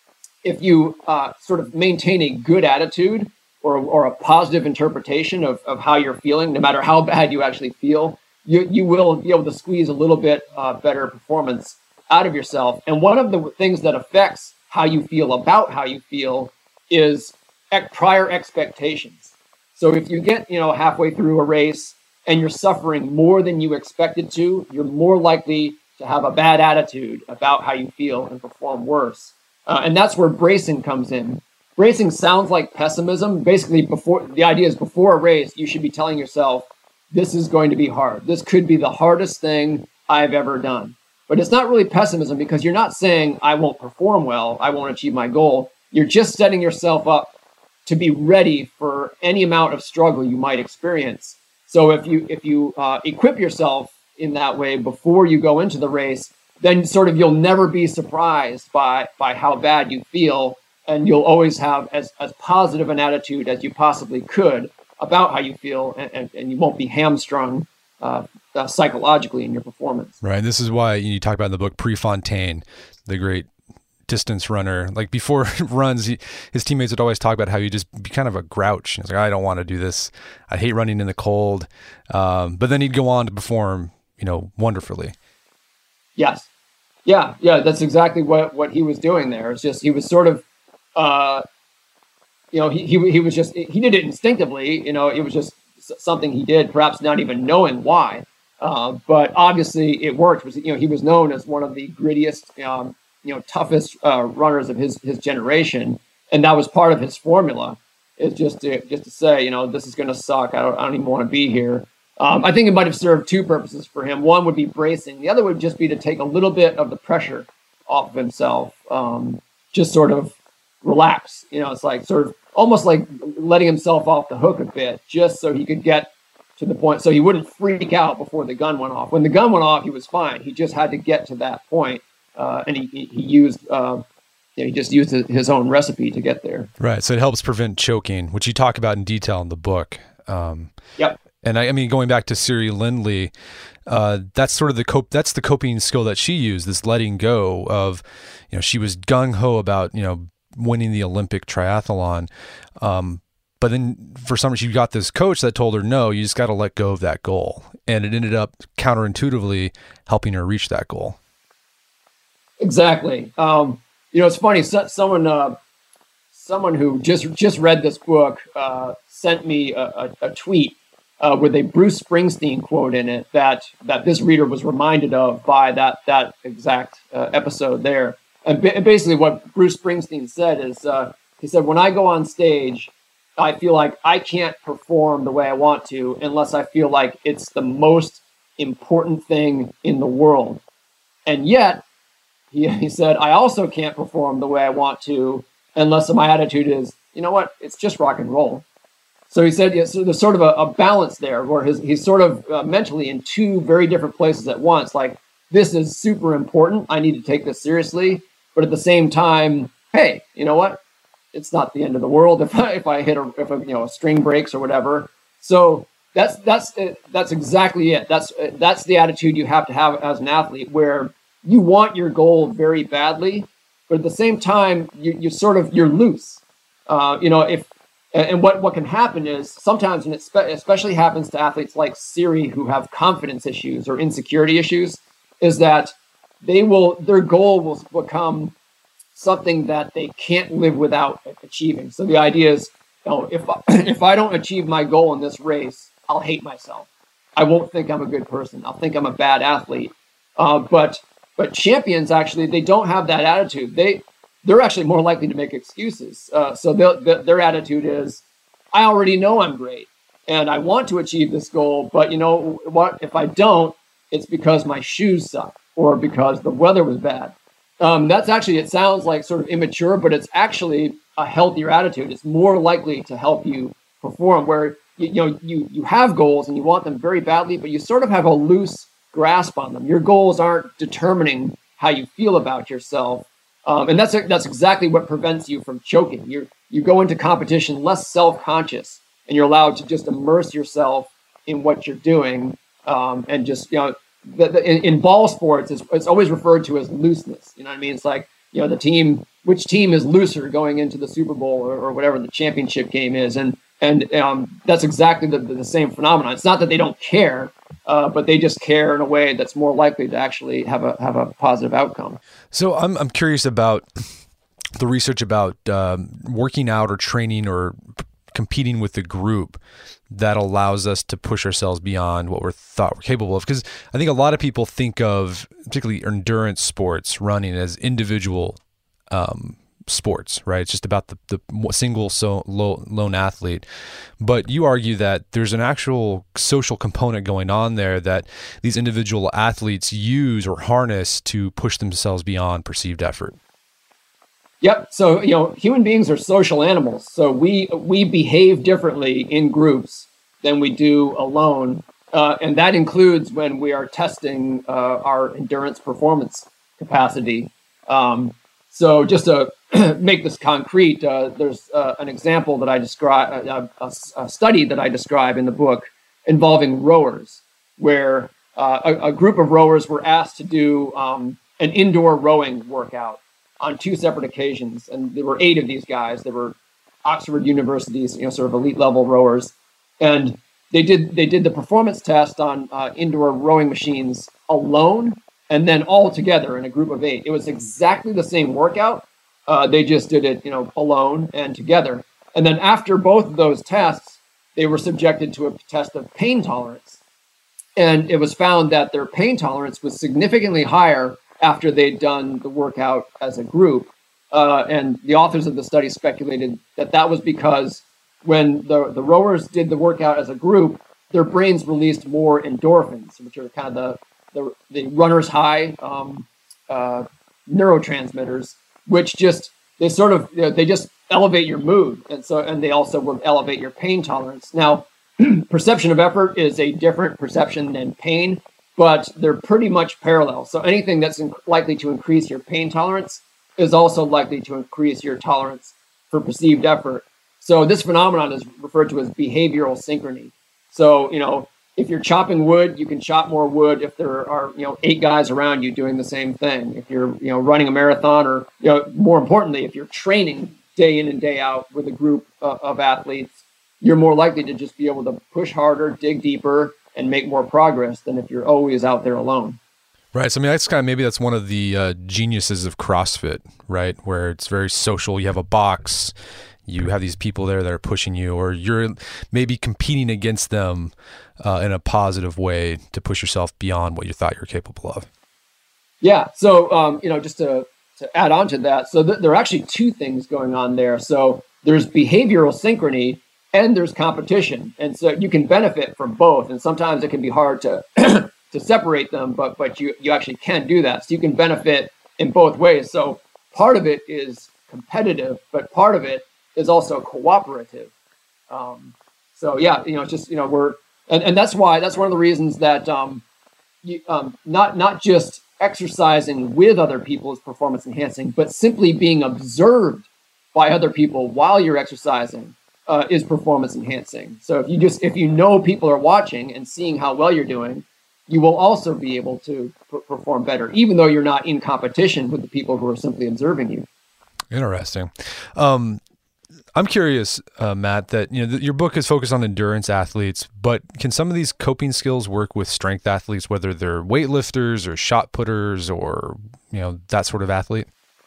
if you uh, sort of maintain a good attitude or, or a positive interpretation of, of how you're feeling, no matter how bad you actually feel, you, you will be able to squeeze a little bit uh, better performance out of yourself. And one of the things that affects how you feel about how you feel is ec- prior expectations. So if you get, you know, halfway through a race and you're suffering more than you expected to, you're more likely to have a bad attitude about how you feel and perform worse. Uh, and that's where bracing comes in. Bracing sounds like pessimism. Basically, before the idea is before a race, you should be telling yourself, this is going to be hard. This could be the hardest thing I've ever done. But it's not really pessimism because you're not saying I won't perform well, I won't achieve my goal. You're just setting yourself up to be ready for any amount of struggle you might experience. So if you if you uh, equip yourself in that way before you go into the race, then sort of you'll never be surprised by by how bad you feel, and you'll always have as, as positive an attitude as you possibly could about how you feel, and, and, and you won't be hamstrung uh, uh, psychologically in your performance. Right. This is why you talk about in the book Prefontaine, the great distance runner. Like before runs, he, his teammates would always talk about how you just be kind of a grouch. He's like, I don't want to do this. I hate running in the cold. Um, but then he'd go on to perform, you know, wonderfully. Yes. Yeah. Yeah. That's exactly what, what he was doing there. It's just, he was sort of, uh, you know, he, he, he was just, he did it instinctively, you know, it was just something he did, perhaps not even knowing why. Uh, but obviously it worked. It was, you know, he was known as one of the grittiest, um, you know, toughest uh, runners of his, his generation. And that was part of his formula, is just to, just to say, you know, this is going to suck. I don't, I don't even want to be here. Um, I think it might have served two purposes for him. One would be bracing. The other would just be to take a little bit of the pressure off of himself. Um, just sort of relax. You know, it's like sort of almost like letting himself off the hook a bit, just so he could get to the point. So he wouldn't freak out before the gun went off. When the gun went off, he was fine. He just had to get to that point. Uh, and he, he used, uh, you know, he just used his own recipe to get there. Right. So it helps prevent choking, which you talk about in detail in the book. Um, yep. And I, I mean, going back to Siri Lindley, uh, that's sort of the cope. That's the coping skill that she used. This letting go of, you know, she was gung ho about, you know, winning the Olympic triathlon, um, but then for some reason she got this coach that told her, no, you just got to let go of that goal, and it ended up counterintuitively helping her reach that goal. Exactly. Um, you know, it's funny. So, someone, uh, someone who just just read this book uh, sent me a, a, a tweet. Uh, with a Bruce Springsteen quote in it that that this reader was reminded of by that that exact uh, episode there. And ba- basically what Bruce Springsteen said is, uh, he said, when I go on stage, I feel like I can't perform the way I want to unless I feel like it's the most important thing in the world. And yet, he, he said, I also can't perform the way I want to unless my attitude is, you know what, it's just rock and roll. So he said, yeah, so there's sort of a, a balance there where his, he's sort of uh, mentally in two very different places at once. Like, this is super important. I need to take this seriously. But at the same time, hey, you know what? It's not the end of the world if I, if I hit a, if a, you know, a string breaks or whatever. So that's, that's, that's exactly it. That's, that's the attitude you have to have as an athlete, where you want your goal very badly, but at the same time, you, you sort of, you're loose. Uh, you know, if, and what, what can happen is sometimes, and it spe- especially happens to athletes like Siri who have confidence issues or insecurity issues, is that they will, their goal will become something that they can't live without achieving. So the idea is, you know, if, I, if I don't achieve my goal in this race, I'll hate myself. I won't think I'm a good person. I'll think I'm a bad athlete. Uh, but but champions, actually, they don't have that attitude. They, they're actually more likely to make excuses. Uh, so the, their attitude is, I already know I'm great and I want to achieve this goal, but you know what? If I don't, it's because my shoes suck or because the weather was bad. Um, that's actually, it sounds like sort of immature, but it's actually a healthier attitude. It's more likely to help you perform, where you, you know you you have goals and you want them very badly, but you sort of have a loose grasp on them. Your goals aren't determining how you feel about yourself. Um, and that's that's exactly what prevents you from choking. You you go into competition less self-conscious, and you're allowed to just immerse yourself in what you're doing, um, and just you know, the, the, in, in ball sports, it's, it's always referred to as looseness. You know what I mean? It's like, you know, the team, which team is looser going into the Super Bowl or, or whatever the championship game is, and and um, that's exactly the, the, the same phenomenon. It's not that they don't care, uh, but they just care in a way that's more likely to actually have a have a positive outcome. So I'm I'm curious about the research about um, working out or training or p- competing with the group that allows us to push ourselves beyond what we're thought we're capable of. Because I think a lot of people think of particularly endurance sports, running, as individual um, sports, right? It's just about the, the single so low, lone athlete. But you argue that there's an actual social component going on there that these individual athletes use or harness to push themselves beyond perceived effort. Yep. So, you know, human beings are social animals. So we we behave differently in groups than we do alone. Uh, and that includes when we are testing uh, our endurance performance capacity. Um, so just to make this concrete, uh, there's uh, an example that I describe, uh, a, a study that I describe in the book involving rowers, where uh, a, a group of rowers were asked to do um, an indoor rowing workout on two separate occasions. And there were eight of these guys. They were Oxford University's, you know, sort of elite level rowers. And they did they did the performance test on uh, indoor rowing machines alone and then all together in a group of eight. It was exactly the same workout. Uh, they just did it, you know, alone and together. And then after both of those tests, they were subjected to a test of pain tolerance. And it was found that their pain tolerance was significantly higher after they'd done the workout as a group. Uh, and the authors of the study speculated that that was because when the, the rowers did the workout as a group, their brains released more endorphins, which are kind of the, the, the runner's high um, uh, neurotransmitters, which just, they sort of, you know, they just elevate your mood. And so, and they also will elevate your pain tolerance. Now, perception of effort is a different perception than pain, but they're pretty much parallel. So anything that's in, likely to increase your pain tolerance is also likely to increase your tolerance for perceived effort. So this phenomenon is referred to as behavioral synchrony. So, you know, if you're chopping wood, you can chop more wood if there are, you know, eight guys around you doing the same thing. If you're, you know, running a marathon, or, you know, more importantly, if you're training day in and day out with a group uh, of athletes, you're more likely to just be able to push harder, dig deeper, and make more progress than if you're always out there alone. Right. So I mean, that's kind of, maybe that's one of the uh, geniuses of CrossFit, right? Where it's very social. You have a box, you have these people there that are pushing you, or you're maybe competing against them uh, in a positive way to push yourself beyond what you thought you were capable of. Yeah. So, um, you know, just to, to add on to that, so th- there are actually two things going on there. So there's behavioral synchrony and there's competition. And so you can benefit from both. And sometimes it can be hard to to separate them, but but you, you actually can do that. So you can benefit in both ways. So part of it is competitive, but part of it is also cooperative. Um, so yeah, you know, it's just, you know, we're, and, and that's why, that's one of the reasons that um, you, um, not, not just exercising with other people is performance enhancing, but simply being observed by other people while you're exercising uh, is performance enhancing. So if you just, if you know people are watching and seeing how well you're doing, you will also be able to p- perform better, even though you're not in competition with the people who are simply observing you. Interesting. Um, I'm curious, uh, Matt, that you know th- your book is focused on endurance athletes, but can some of these coping skills work with strength athletes, whether they're weightlifters or shot putters or you know that sort of athlete?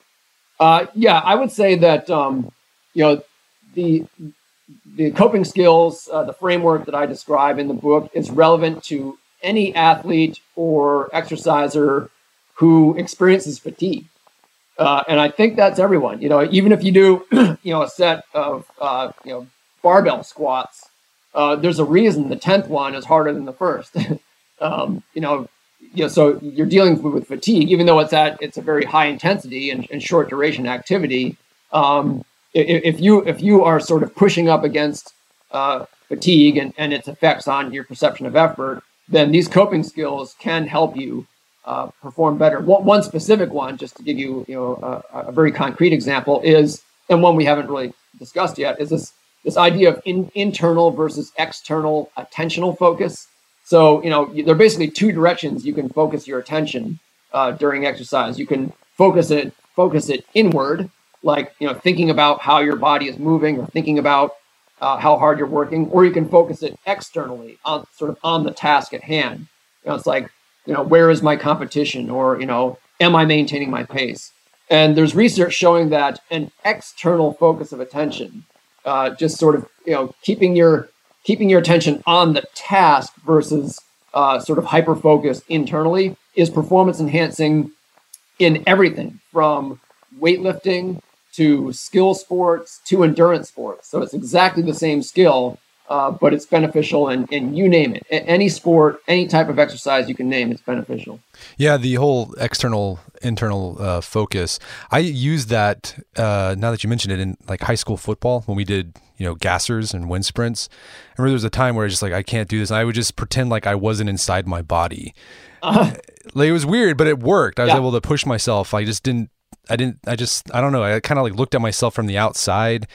Uh, yeah, I would say that um, you know the the coping skills, uh, the framework that I describe in the book, is relevant to any athlete or exerciser who experiences fatigue. Uh, and I think that's everyone, you know, even if you do, you know, a set of, uh, you know, barbell squats, uh, there's a reason the tenth one is harder than the first. um, you know, you know, so you're dealing with, with fatigue, even though it's at, it's a very high intensity and, and short duration activity. Um, if, if you, if you are sort of pushing up against uh, fatigue and, and its effects on your perception of effort, then these coping skills can help you Uh, perform better. One, one specific one, just to give you, you know, a, a very concrete example, is, and one we haven't really discussed yet, is this this idea of in, internal versus external attentional focus. So, you know, there are basically two directions you can focus your attention uh, during exercise. You can focus it focus it inward, like you know, thinking about how your body is moving or thinking about uh, how hard you're working, or you can focus it externally, on sort of on the task at hand. You know, it's like, you know, where is my competition? Or, you know, am I maintaining my pace? And there's research showing that an external focus of attention, uh, just sort of, you know, keeping your keeping your attention on the task versus uh, sort of hyper-focused internally, is performance enhancing in everything from weightlifting to skill sports to endurance sports. So it's exactly the same skill, Uh, but it's beneficial in, in you name it. A- any sport, any type of exercise you can name, it's beneficial. Yeah, the whole external, internal uh, focus. I use that, uh, now that you mentioned it, in like high school football when we did, you know, gassers and wind sprints. I remember there was a time where I was just like, I can't do this. And I would just pretend like I wasn't inside my body. Uh, like, it was weird, but it worked. I was yeah. able to push myself. I just didn't, I didn't, I just, I don't know. I kind of like looked at myself from the outside,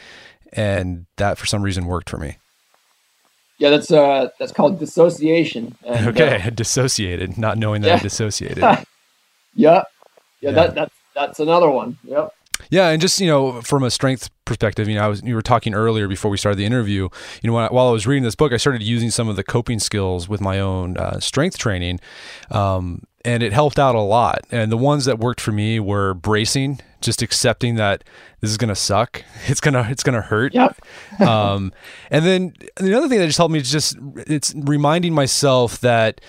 and that for some reason worked for me. Yeah, that's uh, that's called dissociation. And, okay, uh, dissociated, not knowing that yeah. I dissociated. yeah. yeah, yeah, that that's that's another one. Yep. Yeah, and just you know, from a strength perspective, you know, I was you were talking earlier before we started the interview. You know, when I, while I was reading this book, I started using some of the coping skills with my own uh, strength training, um, and it helped out a lot. And the ones that worked for me were bracing, just accepting that this is gonna suck. It's gonna it's gonna hurt. Yep. um, and then the other thing that just helped me is just it's reminding myself that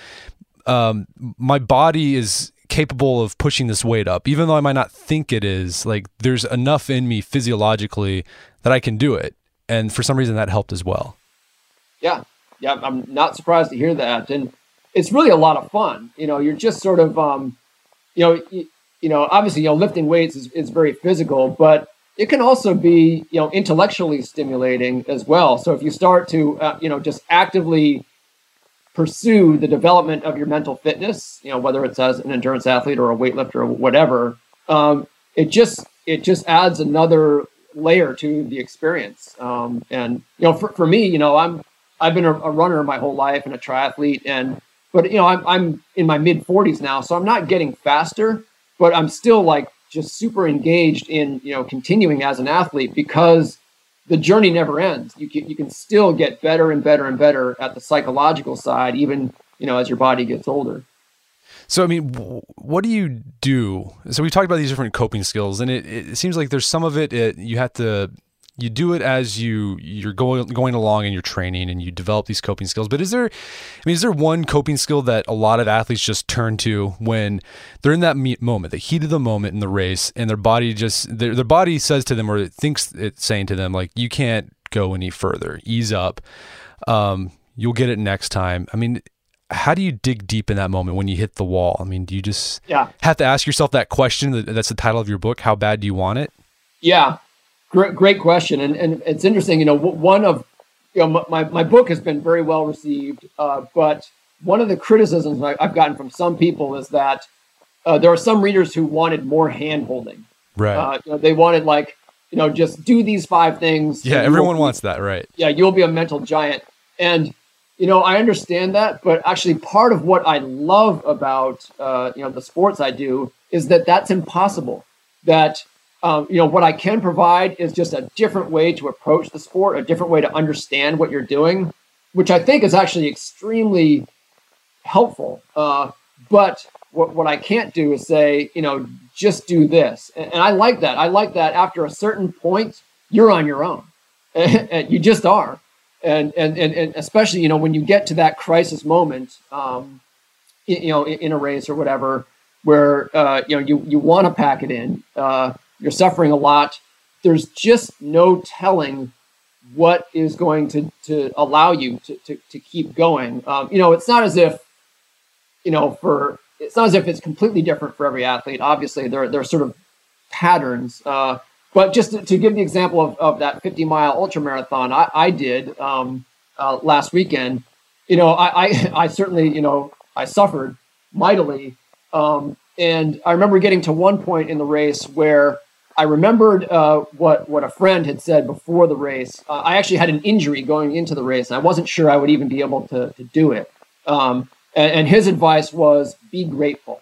um, my body is capable of pushing this weight up, even though I might not think it is. Like there's enough in me physiologically that I can do it, and for some reason that helped as well. Yeah, yeah, I'm not surprised to hear that, and it's really a lot of fun. You know, you're just sort of, um, you know. You, You know, obviously, you know, lifting weights is, is very physical, but it can also be, you know, intellectually stimulating as well. So if you start to, uh, you know, just actively pursue the development of your mental fitness, you know, whether it's as an endurance athlete or a weightlifter or whatever, um, it just it just adds another layer to the experience. Um, and you know, for, for me, you know, I'm I've been a, a runner my whole life and a triathlete, and but you know, I'm I'm in my mid forties now, so I'm not getting faster. But I'm still like just super engaged in, you know, continuing as an athlete, because the journey never ends. You can, you can still get better and better and better at the psychological side, even, you know, as your body gets older. So, I mean, what do you do? So we talked about these different coping skills, and it, it seems like there's some of it, it you have to, you do it as you, you're going, going along in your training and you develop these coping skills. But is there, I mean, is there one coping skill that a lot of athletes just turn to when they're in that moment, the heat of the moment in the race, and their body just, their, their body says to them, or it thinks it's saying to them, like, you can't go any further, ease up. Um, you'll get it next time. I mean, how do you dig deep in that moment when you hit the wall? I mean, do you just yeah. have to ask yourself that question? That's the title of your book. How bad do you want it? Yeah, great, great question. And and it's interesting, you know, one of, you know, my, my book has been very well received, uh, but one of the criticisms I've gotten from some people is that uh, there are some readers who wanted more hand-holding. Right. Uh, you know, they wanted like, you know, just do these five things. Yeah, everyone wants that, right? Yeah, you'll be a mental giant. And, you know, I understand that, but actually part of what I love about, uh, you know, the sports I do is that that's impossible. That, um, you know, what I can provide is just a different way to approach the sport, a different way to understand what you're doing, which I think is actually extremely helpful. Uh, but what, what I can't do is say, you know, just do this. And, and I like that. I like that after a certain point, you're on your own. And you just are. And, and and and especially, you know, when you get to that crisis moment, um, you know, in, in a race or whatever, where, uh, you know, you, you want to pack it in, uh, you're suffering a lot. There's just no telling what is going to, to allow you to, to, to keep going. Um, you know, it's not as if, you know, for, it's not as if it's completely different for every athlete. Obviously, there, there are sort of patterns. Uh, But just to, to give the example of, of that fifty mile ultra marathon I, I did um, uh, last weekend, you know, I, I, I certainly, you know, I suffered mightily. Um, and I remember getting to one point in the race where I remembered uh, what, what a friend had said before the race. Uh, I actually had an injury going into the race, and I wasn't sure I would even be able to, to do it. Um, and, and his advice was be grateful,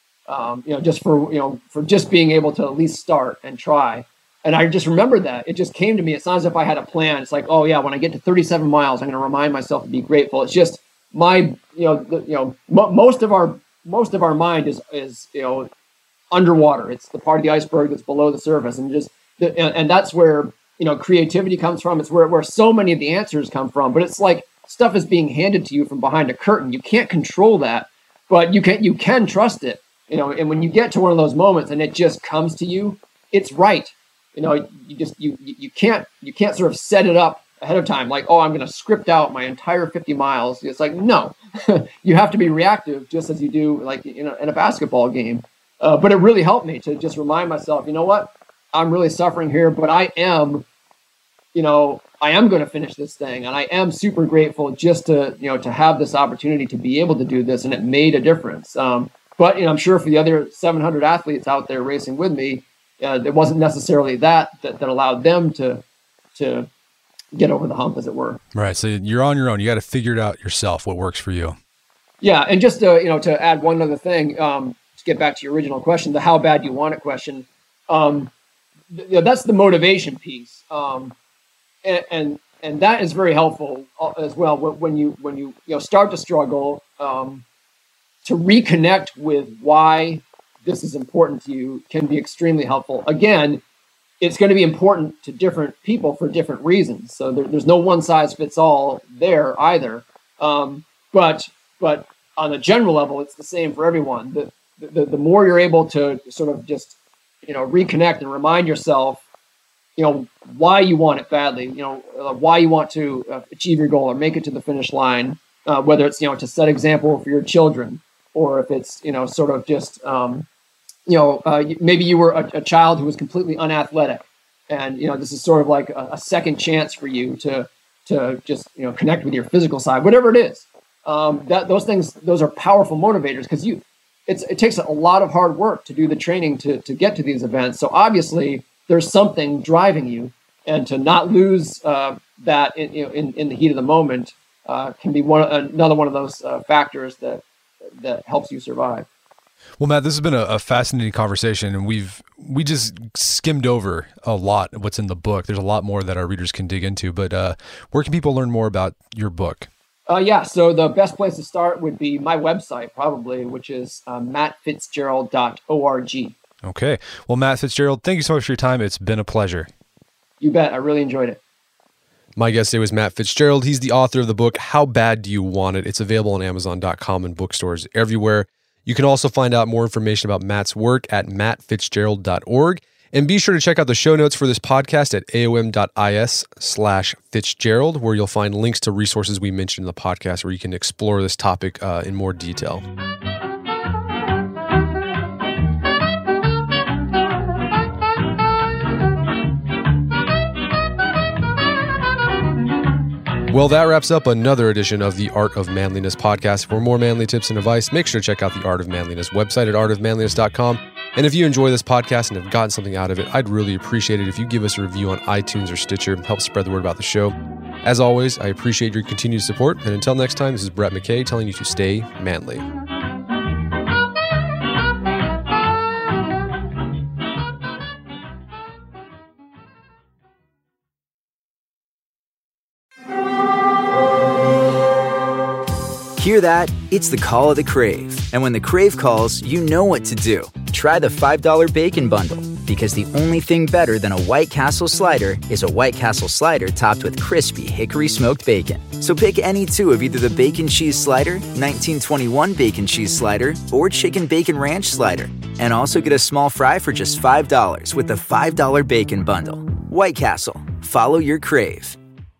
um, you know, just for, you know, for just being able to at least start and try. And I just remembered that. It just came to me. It's not as if I had a plan. It's like, oh yeah, when I get to thirty-seven miles, I'm going to remind myself to be grateful. It's just my, you know, the, you know, m- most of our most of our mind is is you know underwater. It's the part of the iceberg that's below the surface, and just the, and, and that's where, you know, creativity comes from. It's where where so many of the answers come from. But it's like stuff is being handed to you from behind a curtain. You can't control that, but you can you can trust it. You know, and when you get to one of those moments and it just comes to you, it's right. You know, you just you you can't you can't sort of set it up ahead of time like, oh, I'm going to script out my entire fifty miles. It's like, no, you have to be reactive just as you do like in a, in a basketball game. Uh, but it really helped me to just remind myself, you know what, I'm really suffering here, but I am, you know, I am going to finish this thing, and I am super grateful just to you know to have this opportunity to be able to do this, and it made a difference. Um, but you know, I'm sure for the other seven hundred athletes out there racing with me, Uh, it wasn't necessarily that, that that allowed them to to get over the hump, as it were. Right. So you're on your own. You got to figure it out yourself. What works for you? Yeah, and just to, you know to add one other thing, um, to get back to your original question, the how bad you want it question. Um, th- you know, that's the motivation piece, um, and, and and that is very helpful as well when you when you you know start to struggle, um, to reconnect with why this is important to you can be extremely helpful. Again, it's going to be important to different people for different reasons. So there, there's no one size fits all there either. Um, but but on a general level, it's the same for everyone. The, the the more you're able to sort of just you know reconnect and remind yourself, you know why you want it badly, you know uh, why you want to uh, achieve your goal or make it to the finish line, uh, whether it's you know to set example for your children, or if it's, you know, sort of just, um, you know, uh, maybe you were a, a child who was completely unathletic, and, you know, this is sort of like a, a second chance for you to, to just, you know, connect with your physical side, whatever it is. Um, that those things, those are powerful motivators, because you, it's, it takes a lot of hard work to do the training to, to get to these events. So obviously there's something driving you, and to not lose uh, that in, you know, in, in the heat of the moment uh, can be one, another one of those uh, factors that, that helps you survive. Well, Matt, this has been a, a fascinating conversation, and we've we just skimmed over a lot of what's in the book. There's a lot more that our readers can dig into, but uh, where can people learn more about your book? Uh, yeah, so the best place to start would be my website, probably, which is uh, matt fitzgerald dot org. Okay. Well, Matt Fitzgerald, thank you so much for your time. It's been a pleasure. You bet. I really enjoyed it. My guest today was Matt Fitzgerald. He's the author of the book, How Bad Do You Want It? It's available on amazon dot com and bookstores everywhere. You can also find out more information about Matt's work at matt fitzgerald dot org. And be sure to check out the show notes for this podcast at aom.is slash Fitzgerald, where you'll find links to resources we mentioned in the podcast where you can explore this topic uh, in more detail. Well, that wraps up another edition of the Art of Manliness podcast. For more manly tips and advice, make sure to check out the Art of Manliness website at art of manliness dot com. And if you enjoy this podcast and have gotten something out of it, I'd really appreciate it if you give us a review on iTunes or Stitcher. Help spread the word about the show. As always, I appreciate your continued support. And until next time, this is Brett McKay telling you to stay manly. Hear that? It's the call of the Crave. And when the Crave calls, you know what to do. Try the five dollar Bacon Bundle, because the only thing better than a White Castle slider is a White Castle slider topped with crispy hickory smoked bacon. So pick any two of either the Bacon Cheese Slider, nineteen twenty-one Bacon Cheese Slider, or Chicken Bacon Ranch Slider. And also get a small fry for just five dollars with the five dollar Bacon Bundle. White Castle. Follow your Crave.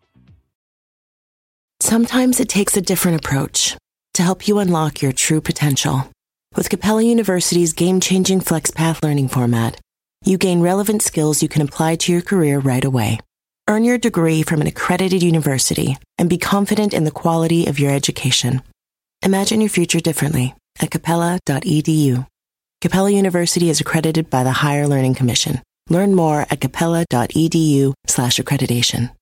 Sometimes it takes a different approach to help you unlock your true potential. With Capella University's game-changing FlexPath learning format, you gain relevant skills you can apply to your career right away. Earn your degree from an accredited university and be confident in the quality of your education. Imagine your future differently at capella dot e d u. Capella University is accredited by the Higher Learning Commission. Learn more at capella dot e d u slash accreditation.